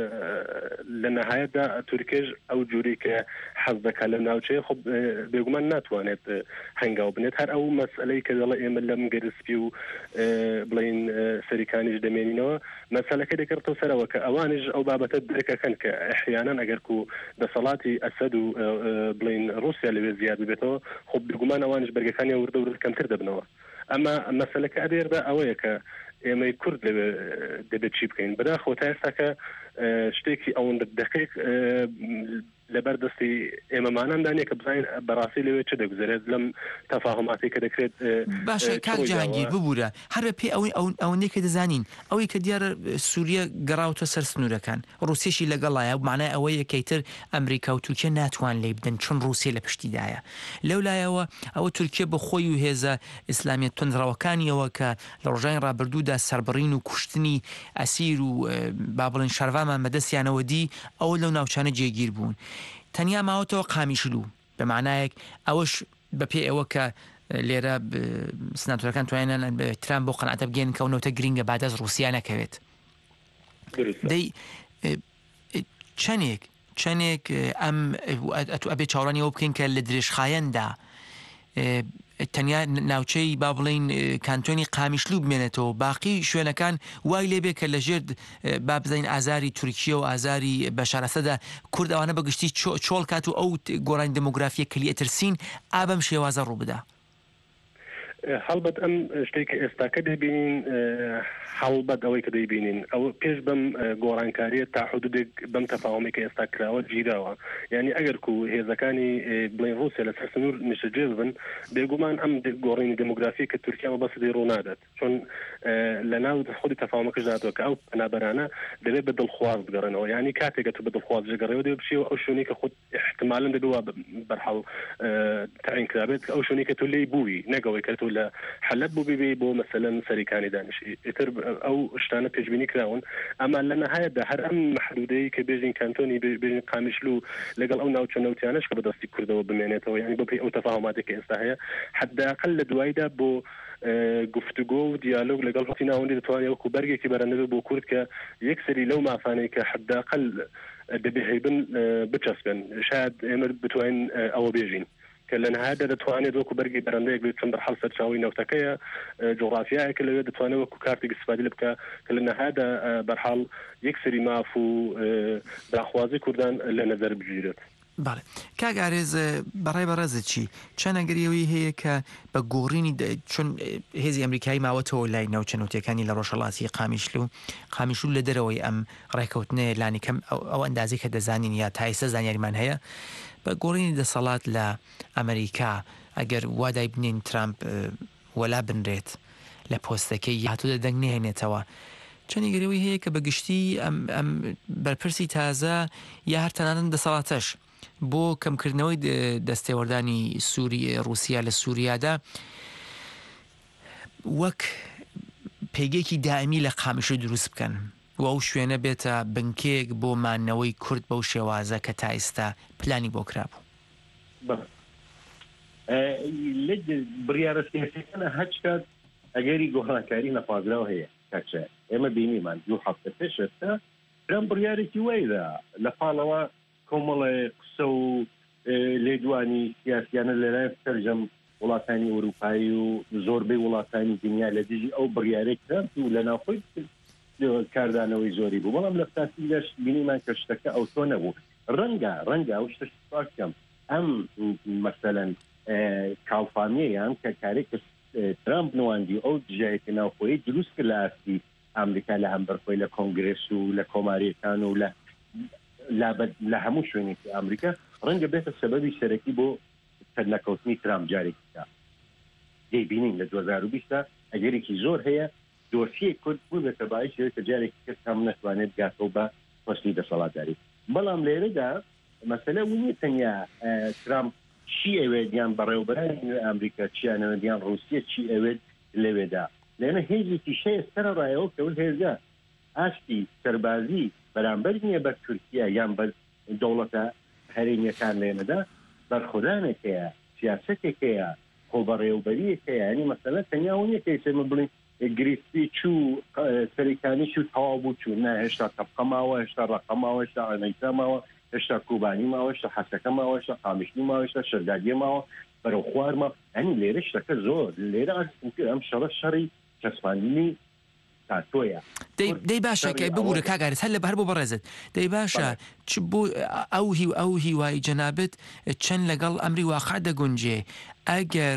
لە نەهایەتدا تورکێش ئەو جووری کە حەز دەکات لە ناوچەیە خۆ بێگومان ناتوانێت هەنگاو بنێت هەر ئەو مەسئلەی کە دەڵێ ئێمە لەم گەرسپی و بڵین سەریکانیش دەمێنینەوە مەسەلەکە دەکردەوە سەرەوە کە ئەوانش ئەو بابەتە درێکەکەن کە ئەحیانەن ئەگەر کو دەسەڵاتی ئەسەد و بڵین رووسیا لەوێ زیاد ببێتەوە خۆ بێگومان ئەوانش بەرگەکانی وردە ورد کەمتر دەبنەوە ئەمە مەسلەکە ئەدێردا ئەوەیە کە ئێمەی کورد دەبێت چی بکەین بەداخەوە تا ئێستاکە شتێکی ئەوەندە دقیق لەبەر دەستی ئێمەماناندانە کە بزانین بەڕاستی لەوێ چ دەگوزارێت لەم تەفاهماتی کە دەکرێت باشە کاک جهانگیر ببوورە هەر بە پێ ئەوەندەی کە دەزانین ئەوەی کە دیارە سووریا گەڕاوتە سەر سنوورەکان ڕوسیەشی لەگەڵایە مانای ئەوەیە کەیتر ئەمریکا و تورکیا ناتوان لێ بدەن چون ڕوسیە لە پشتیدایە لەولایەوە ئەوە تورکیا بە خۆی و هێزە ئیسلامیەت تونندڕەوەکانیەوە کە لە ڕۆژانی ڕابردوودا سەربڕین و کوشتنی ئەسیر و با بڵێن شەروامان بەدەستیانەوە دی ئەوە لەو ناوچانە جێگیر بوون تەنیا ماوەتەوە قامیشلو بە معنایەک ئەوەش بەپێ ئەوە کە لێرە سناتورەکان توانێن ترام بۆ قەنعاتە بگەن کەونەوەتە گرینگە بادەست ڕوسیا نەکەوێت دەی چەندێک ئەم ئەبێ چاوەڕانی ئەوە بکەین کە لە درێژخایەندا تەنیا ناوچەی با بڵین کانتۆنی قامیشلو بمێنێتەوە باقی شوێنەکان وای لێبێ کە لەژێر با بزین ئازاری تورکیە و ئازاری بەشارەسەدا کورد ئەوانە بەگشتی چۆڵ کات و ئەو گۆڕانی دموگرافیە کلی ئەترسین ئابەم شێوازە ڕوو بدا هەڵبەت ئەم شتێکی ئێستاکە دەبینین هەڵبەت ئەوەی کە دەیبینین ئەو پێش بەم گۆڕانکاریە تا حدودێک بەم تەفاومی کە ئێستا کراوە گیراوە یعنی ئەگەر کو هێزەکانی بڵین ڕوسیا لەسەر سنوور نیشتەجێ بن بێگومان ئەم گۆڕینی دموگرافی کە تورکیا بەسەدی ڕوو نادات چون لە ناو خودی تەفاومەکەش داتەوە کە ئەو پەنابەرانە دەبێت بە دڵخواز بگەڕێنەوە یعنی کاتێکە تو بە دڵخواز جگەڕێەوە دەبێت بچیەوە ئەو شوێنی کە خود احتمالاً دەبێت بەرحەڵ تعیین کرابێت ئەو شوێنی کە تو لێی بووی نەگەوەی کە تو لە حەلەب بوو بێ بۆ مەسەلەن سەریکانی دانیشی ئیتر ئەو شتانە پێشبینی کراون ئەما لە نەهایەتدا هەر ئەم محدودەی کە بێژین کانتۆنی بێژین قامیشلو لەگەڵ ئەو ناوچە نەوتیانەش کە بەدەستی کوردەوە بمێنێتەوە یعنی بۆ پێی ئەو تەفاهماتی کە ئێستا هەیە حداقل لە دوایدا بۆ گفتوگۆ و دیالۆگ لەگەڵ وەختی ناوەندی دەتوانێت وەکو بەرگێکی بەرەندەبێت بۆ کورد کە یەکسەری لەو مافانەی کە حداقل دەبێ هەیبن بچەسبن شاید ئێمە بتوانین ئەوە بێژین کە لە نهایەتدا دەتوانێت وەکو بەرگی بەرەندەیەک بێت چەند بەرحەڵ سەرچاوی نەوتەکەیە جۆغرافیایەکە لەوێ دەتوانێت وەکو کارتێک استفادە لێ بکە کە لە نهایەتدا بەرحەڵ یەکسەری ماف و داخوازی کوردان لە نەزەر بگیرێت باڵێ کاگارێز بەڕای بەڕێزت چی چەنەگەریەوەی هەیە کە بە گۆڕینی چون هێزی ئەمریکایی ماوەتەوە لای ناوچەنوتەکانی لە ڕۆژهەڵاتی قامیشلو لە دەرەوەی ئەم ڕێکەوتنێ لانی کەم ئەو ئەندازی کە دەزانین یا تا ئێستا زانیاریمان هەیە بە گۆڕینی دەسەڵات لە ئەمریکا ئەگەر وادای بنین ترامپ وەلا بنرێت لە پۆستەکەی هاتوودە دەنگ نهێنێتەوە چەنیگەریەوەی هەیە کە بەگشتی ئەم بەرپرسی تازە یا هەر تەنانەت دەسەڵاتەش بۆ کەمکردنەوەی دەستێوەردانی رووسیا لە سووریادا وەک پێگەیەکی دائمی لە قامیشلو دروست بکەن و ئەو شوێنە بێتە بنکێک بۆ مانەوەی کورد بەو شێوازە کە تا ئێستا پلانی بۆ کرابوو لە بڕیارە سیاسیەکانە هەچ کات ئەگەری گۆڕانکاری نەخوازراو هەیە کاچە ئێمە بینیمان دوو هەفتە پێش ئێستا ئەم بڕیارێکی وایدا لە پاڵەوە کۆمەڵێ قسە و لێدوانی سیاسیانە لەلایەن سەرجەم وڵاتانی ئەوروپایی و زۆربەی وڵاتانی دنیا لە دژی ئەو بڕیارێک کرد و لە ناوخۆی کاردانەوەی زۆری بوو بەڵام لە فتاسیلەش بینیمان کە شتەکە ئەو تۆ نەبوو ڕەنگە ئەو شتش بکەم ئەم مەسەلەن کاڵفامیەیان کە کارێک ترامپ نواندی ئەو دژایەتی ناوخۆیی دروست کرد لە ئاستی ئەمریکا لە هەمبەرخۆی لە کۆنگرس و لە کۆماریەکان و لە هەموو شوێنێکی ئەمریکا ڕەنگە بێتە سەبەبی سەرەکی بۆ سەرنەکەوتنی ترامپ جارێکیدا دەیبینین لە 2020 ئەگەرێکی زۆر هەیە دۆسیە کورد بوو بێتە باعث کە جارێکی کەس هەم نەتوانێت گاتەوە بە پۆستی دەسەڵاتداری بەڵام لێرەدا مەسەلە وینی تەنیا ترامپ چی ئەوێت یان بەڕێوەبەرانی ئەمریکا چیانەوێت یان رووسیا چی ئەوێت لەوێدا لێنە هێزێکی شەیە سەرە ڕایەوە کەون هێزە ئاشتی سەربازی بەرامبەر نییە بە تورکیا یان بە دەوڵەتە هەرێمیەکان لێنەدا بەرخۆدانێکەیە سیاسەتێکەیە خۆبەڕێوەبەریەکەیە ینی مەسەلە تەنیا ونیە کە ئێمە بڵین گریسپی چوو سەریکانی چوو تەواو بوو چوو نا هێشتا تەبقە ماوە هێشتا ڕەقە ماوە هێشتا ئەمریکا ماوە هێشتا کوبانی ماوە هێشتا حەسەکە ماوە هێشتا قامیشلی ماوە هێشتا شەردادیە ماوە بەرەو خوارمە ینی لێرە شتەکە زۆر لێرە ئەم شەڕی کەسپاندنی تۆیە دەی باشە کە ببوورە کاگارێت هەر لە بەر بۆ بەڕێزت دەی باشە چ بۆ ئەو هیوای جەنابەت چەند لەگەڵ ئەمری واقع دەگونجێ ئەگەر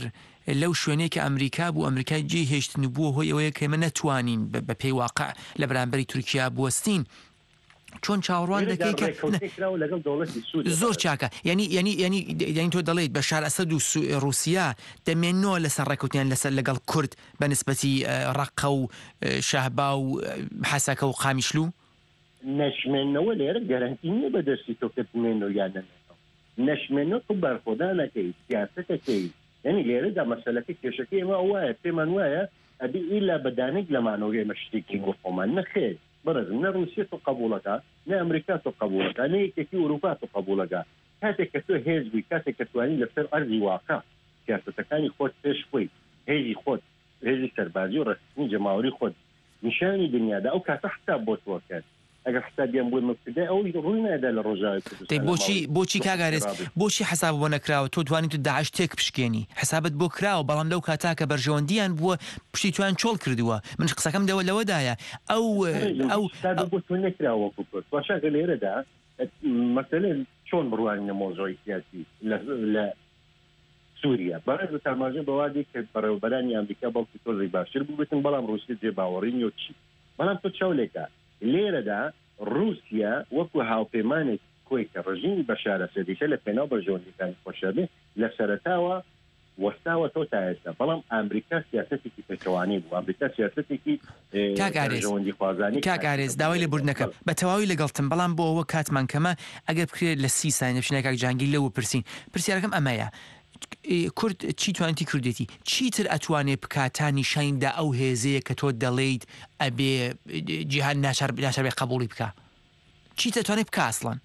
لەو شوێنەیە کە ئەمریکا بوو ئەمریکای جێ هێشتن بووە هۆی ئەوەیە کە ئێمە نەتوانین بە پێی واقع لە بەرامبەری تورکیا بوەستین چۆن چاوەڕوان دەکەی زۆر چاکە ینی تۆ دەڵێیت بەشار ئەسەد و رووسیا دەمێنەوە لەسەر ڕێکوتیان لەسەر لەگەڵ کورد بە نسبەتی ڕەقە و شەهبا و حەسەکە و قامیشلو نەشمێنەوە لێرە گەرانتی نییە بە دەستی تۆ کە بمێنەوە یادەنێتەوە نەشمێنەوە تو بەرخۆدانەکەی سیاسەتەکەی ینی لێرەدا مەسەلەکە کێشەکەی ئێمە وایە پێمان وایە ئەبی ئیلا بەدانێک لەمانەوە ئێمە شتێکی وەخۆمان نەخێت برزم نە رووسیا تۆ قبولەکە نە ئەمریکا تۆ قبولەکە نە یەکێکی ئوروپا تۆ قبولەکە کاتێک کە تۆ هێز بووی کاتێک کە توانی لەسەر ئەرزی واقع سیاسەتەکانی خۆت پێش خۆی هێزی خۆت هێزی سەربازی و ڕستنی جەماوەری خۆت نیشانی دنیادا ئەو کاتە حساب بۆ تۆ کرد ئەگەر حسابیان بۆ مبتدای ئەو ڕووی نادا لە ڕۆژاوی بۆچی کاگارێز بۆچی حساب بۆ نەکراوە تۆ توانیت تو داعش تێک پشکێنی حسابت بۆ کراوە بەڵام لەو کاتاکە بەرژەوەندیان بووە پشتی توان چۆڵ کردووە من قسەکەم لەوەدایە ئەو بۆ تۆ نەکراوە باشاکە لێرەدا مەسەلە چۆن بڕوانینە مۆزۆی سیاسی لە سووریا بەڕێز تاماژە بەوادی کە بەڕێوەبەرانی ئەمریکا بەڵکی تۆزی باشتر بووبێتن بەڵام رووسیا جێ باوەڕی نیە چی بەڵام تۆ چاولێکە لێرەدا رووسیا وەکو هاوپەیمانێک کۆی کە ڕژیمی بەشار ئەسەدیکە لە پێناو بەرژەوەندیەکانی خۆشەبێ لە سەرەتاوە وەستاوە تۆ تا ئێستا بەڵام ئەمریکا سیاسەتێکی پێچەوانەی بوو ئەمریکا سیاسەتێکی بەرژەوەندی خوازانی کاگارێز داوای لێ بردنەکە بە تەواوی لەگەڵتم بەڵام بۆ ئەوە کاتمان کەمە ئەگەر بکرێت لە 30 سانیە بچینە کاک جانگیر لەوە پرسین پرسیارەکەم ئەمەیە کورد چی توانێتی کوردێتی چیتر ئەتوانێت بکاتانی شیندا ئەو هێزەیە کە تۆ دەڵێیت ئەبێ جیهان ناچار بێ قبولی بکە چیتە توانێت بکە ئەسڵەن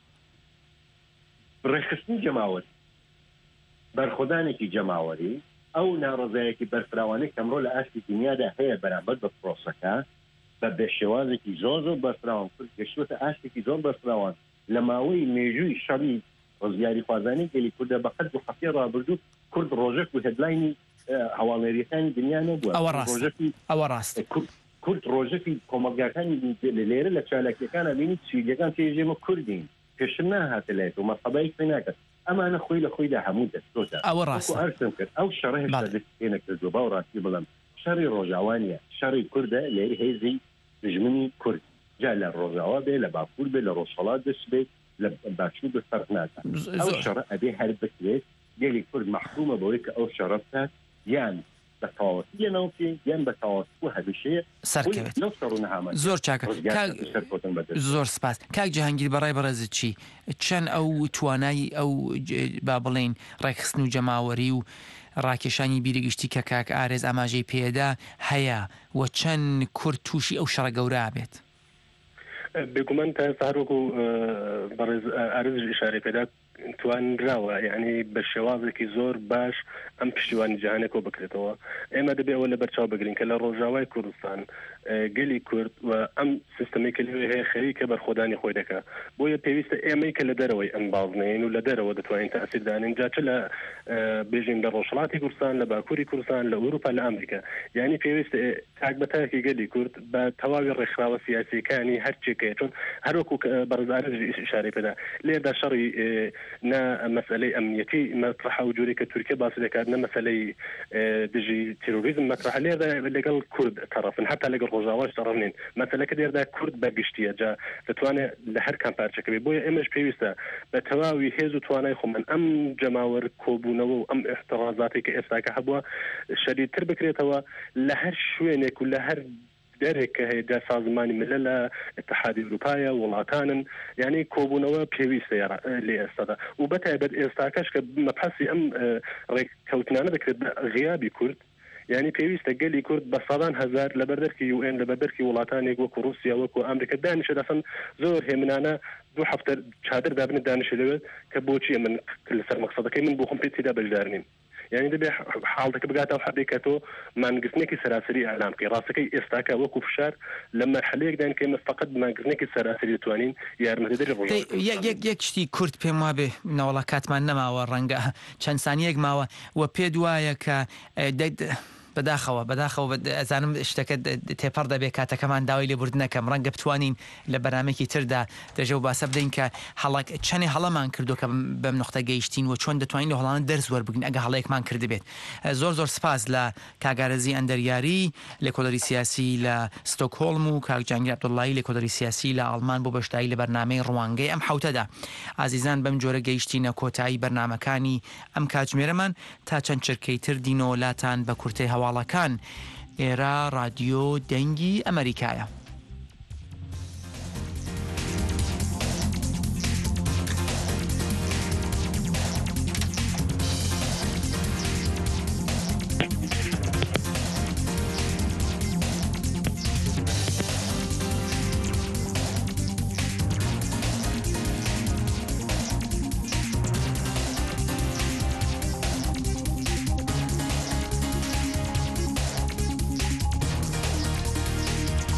ڕێخستنی جەماوەری بەرخۆدانێکی جەماوەری ئەو ناڕزایەکی بەرفراوانەی کەمڕۆ لە ئاشتی دنیادا هەیە بەرامبەر بە پرۆسەکە بە بێشێوازێکی زۆر بەرفراوان کورد گەشتوتە ئاشتێکی زۆر بەرفراوان لە ماوەی مێژووی شەڕی ڕزیاری خوازانی گەلی کوردە بە قەد و حەفی ڕابردوو کورد ڕۆژێک و هێدلاینی هەواڵێریەکانی دنیا نەبووە ئەوە ڕاست کورد ڕۆژێکی کۆمەلگاکانی لێرە لە چالاکیەکان ئەبینی سویدەکان تێژێمە کوردین پێشتر ناهاتە لایەوە و مەسەبەیەک پێ ناکات ئەمانە خۆی لە خۆیدا هەموو دەستۆتە ئەوە ڕاست ئەرسم کرد ئەو شەڕە هێشتا دەستێنە کردو با و ڕاستی بڵم شەڕی ڕۆژاوانیە شەڕی کوردە لێرە هێزی دژمنی کورد جا لە ڕۆژاوا بێ لە باکوور بێ لە ڕۆژهەڵات دەست بێت لە باشوور بە فەرق ناکات ئەو شەڕە ئەبێ هەر بکرێت گەلی کورد مەحکومە بەوەی کە ئەو شەڕە بکات یان بە تەواوەتی ناوکێ یان بە تەواوەتی هەمیشەیە سەرکەوێت زۆر چاکە زۆر سپاس کاک جەهانگیر بەڕای بەڕێزت چی چەند ئەو توانایی ئەو با بڵێن ڕێکخستن و جەماوەری و ڕاکێشانی بیرەگشتی کە کاک ئارێز ئاماژەی پێدا هەیە و چەند کورد تووشی ئەو شەڕە گەورە بێت بێگومان تا ساروەکو بەڕێز ئارێز ئیشارەی پێدا توانراوە یعنی بە شێوازێکی زۆر باش ئەم پشتیوانی جیهانێکۆ بکرێتەوە ئێمە دەبێ ئەوە لە بەرچاو بگرین کە لە ڕۆژاوای کوردستان گەلی کورد و ئەم سیستەمی کە لێ هەیە خەریکە بەرخۆدانی خۆی دەکا بۆیە پێویستە ئێمەی کە لە دەرەوەی ئەنبازنین و لە دەرەوە دەتوانین تاسیردانین جاچە لە بێژین لە ڕۆژهەڵاتی کوردستان لە باکووری کوردستان لە ئەوروپا لە ئەمریکا یعنی پێویستە تاک بەتاکی گەلی کورد بە تەواوی ڕێکخراوە سیاسیەکانی هەرچێکەیە چون هەروەکو بەڕێز ئارێز ئیشارەی پێدا لێردا شەڕی نە مەسئلەی ئەمنیەتی مەطرحە و جوری کە تورکیا باسی دەکات نە مەسئلەی دژی تیرۆریزم مەطرحە لێردا لەگەڵ کورد تەرەفن حتا لەگەڵ ڕۆژاواش تەرەفنین مەسئلەکە لێردا کورد بەگشتیە جا دەتوانێت لە هەر کام پارچەکە بێت بۆیە ئێمەش پێویستە بە تەواوی هێز و توانای خۆمان ئەم جەماوەر کۆبوونەوە و ئەم احتڕازاتی کە ئێستاکە هەبووە شەدیدتر بکرێتەوە لە هەر شوێنێک و لە هەر دەرێک کە هەیە سازمانی ملە لە اتحادی ئەوروپایە وڵاتانن یعنی کۆبوونەوە پێویستە لێ ئێستادا و بەتایبەت ئێستاکەش کە مەبحەسی ئەم ڕێککەوتنانە دەکرێت بە غیابی کورد یعنی پێویستە گەلی کورد بە سەدان هەزار لە بەردەرکی UN لە بەردەرکی وڵاتانێک وەکو رووسیا وەکو ئەمریکا دانیشە دەسن زۆر هێمنانە دوو هەفتە چادر دابنێت دانیشە لەوێت کە بۆچیە من لەسەر مەقسەدەکەی من بۆ خۆم پێ تێدا بەشدار نیم یعنی دەبێ حاڵەکە بگاتەوە حەبێکە تۆ مانگرتنێکی سەراسەری ئەعلام بکەی ڕاستەکەی ئێستاکە وەکو فشار لە مەرحەلەیەکدان کە ئێمە فقط مانگرتنێکی سەراسەری دەتوانین یارمەتیدەری ڕۆژ یەک شتی کورد پێم وابێ ناوەڵا کاتمان نەماوە ڕەنگە چەند سانیەک ماوە و پێ دوایە کە بەداخەوە ئەزانم شتەکە تێپەڕ دەبێت کاتەکەمان داوای لێبوردنەکەم ڕەنگە بتوانین لە بەرنامێکی تردا دەژە و باسە بدەین کە چەندی هەڵەمان کردو کە بەم نقطە گەیشتین و چۆن دەتوانین لە هەڵانە دەرز وەربگرین ئەگە هەڵەیەکمان کردبێت. زۆر سپاس لە کاگارەزی ئەندەریاری لێکۆڵەری سیاسی لە ستۆکهۆڵم و کاک جانگیر عەبدوڵڵاهی لێکۆڵەری سیاسی لە ئاڵمان بۆ بەشداری لە بەرنامەی ڕوانگەی ئەم حوتەدا. ئازیزان بەم جۆرە گەیشتینە کۆتایی بەرنامەکانی ئەم کاتژمێرەمان تا چەند چرکەی تر دینۆلاتان بە کورتەی هەواڵەکان. ئێرە رادیۆ دەنگی ئەمریکایە.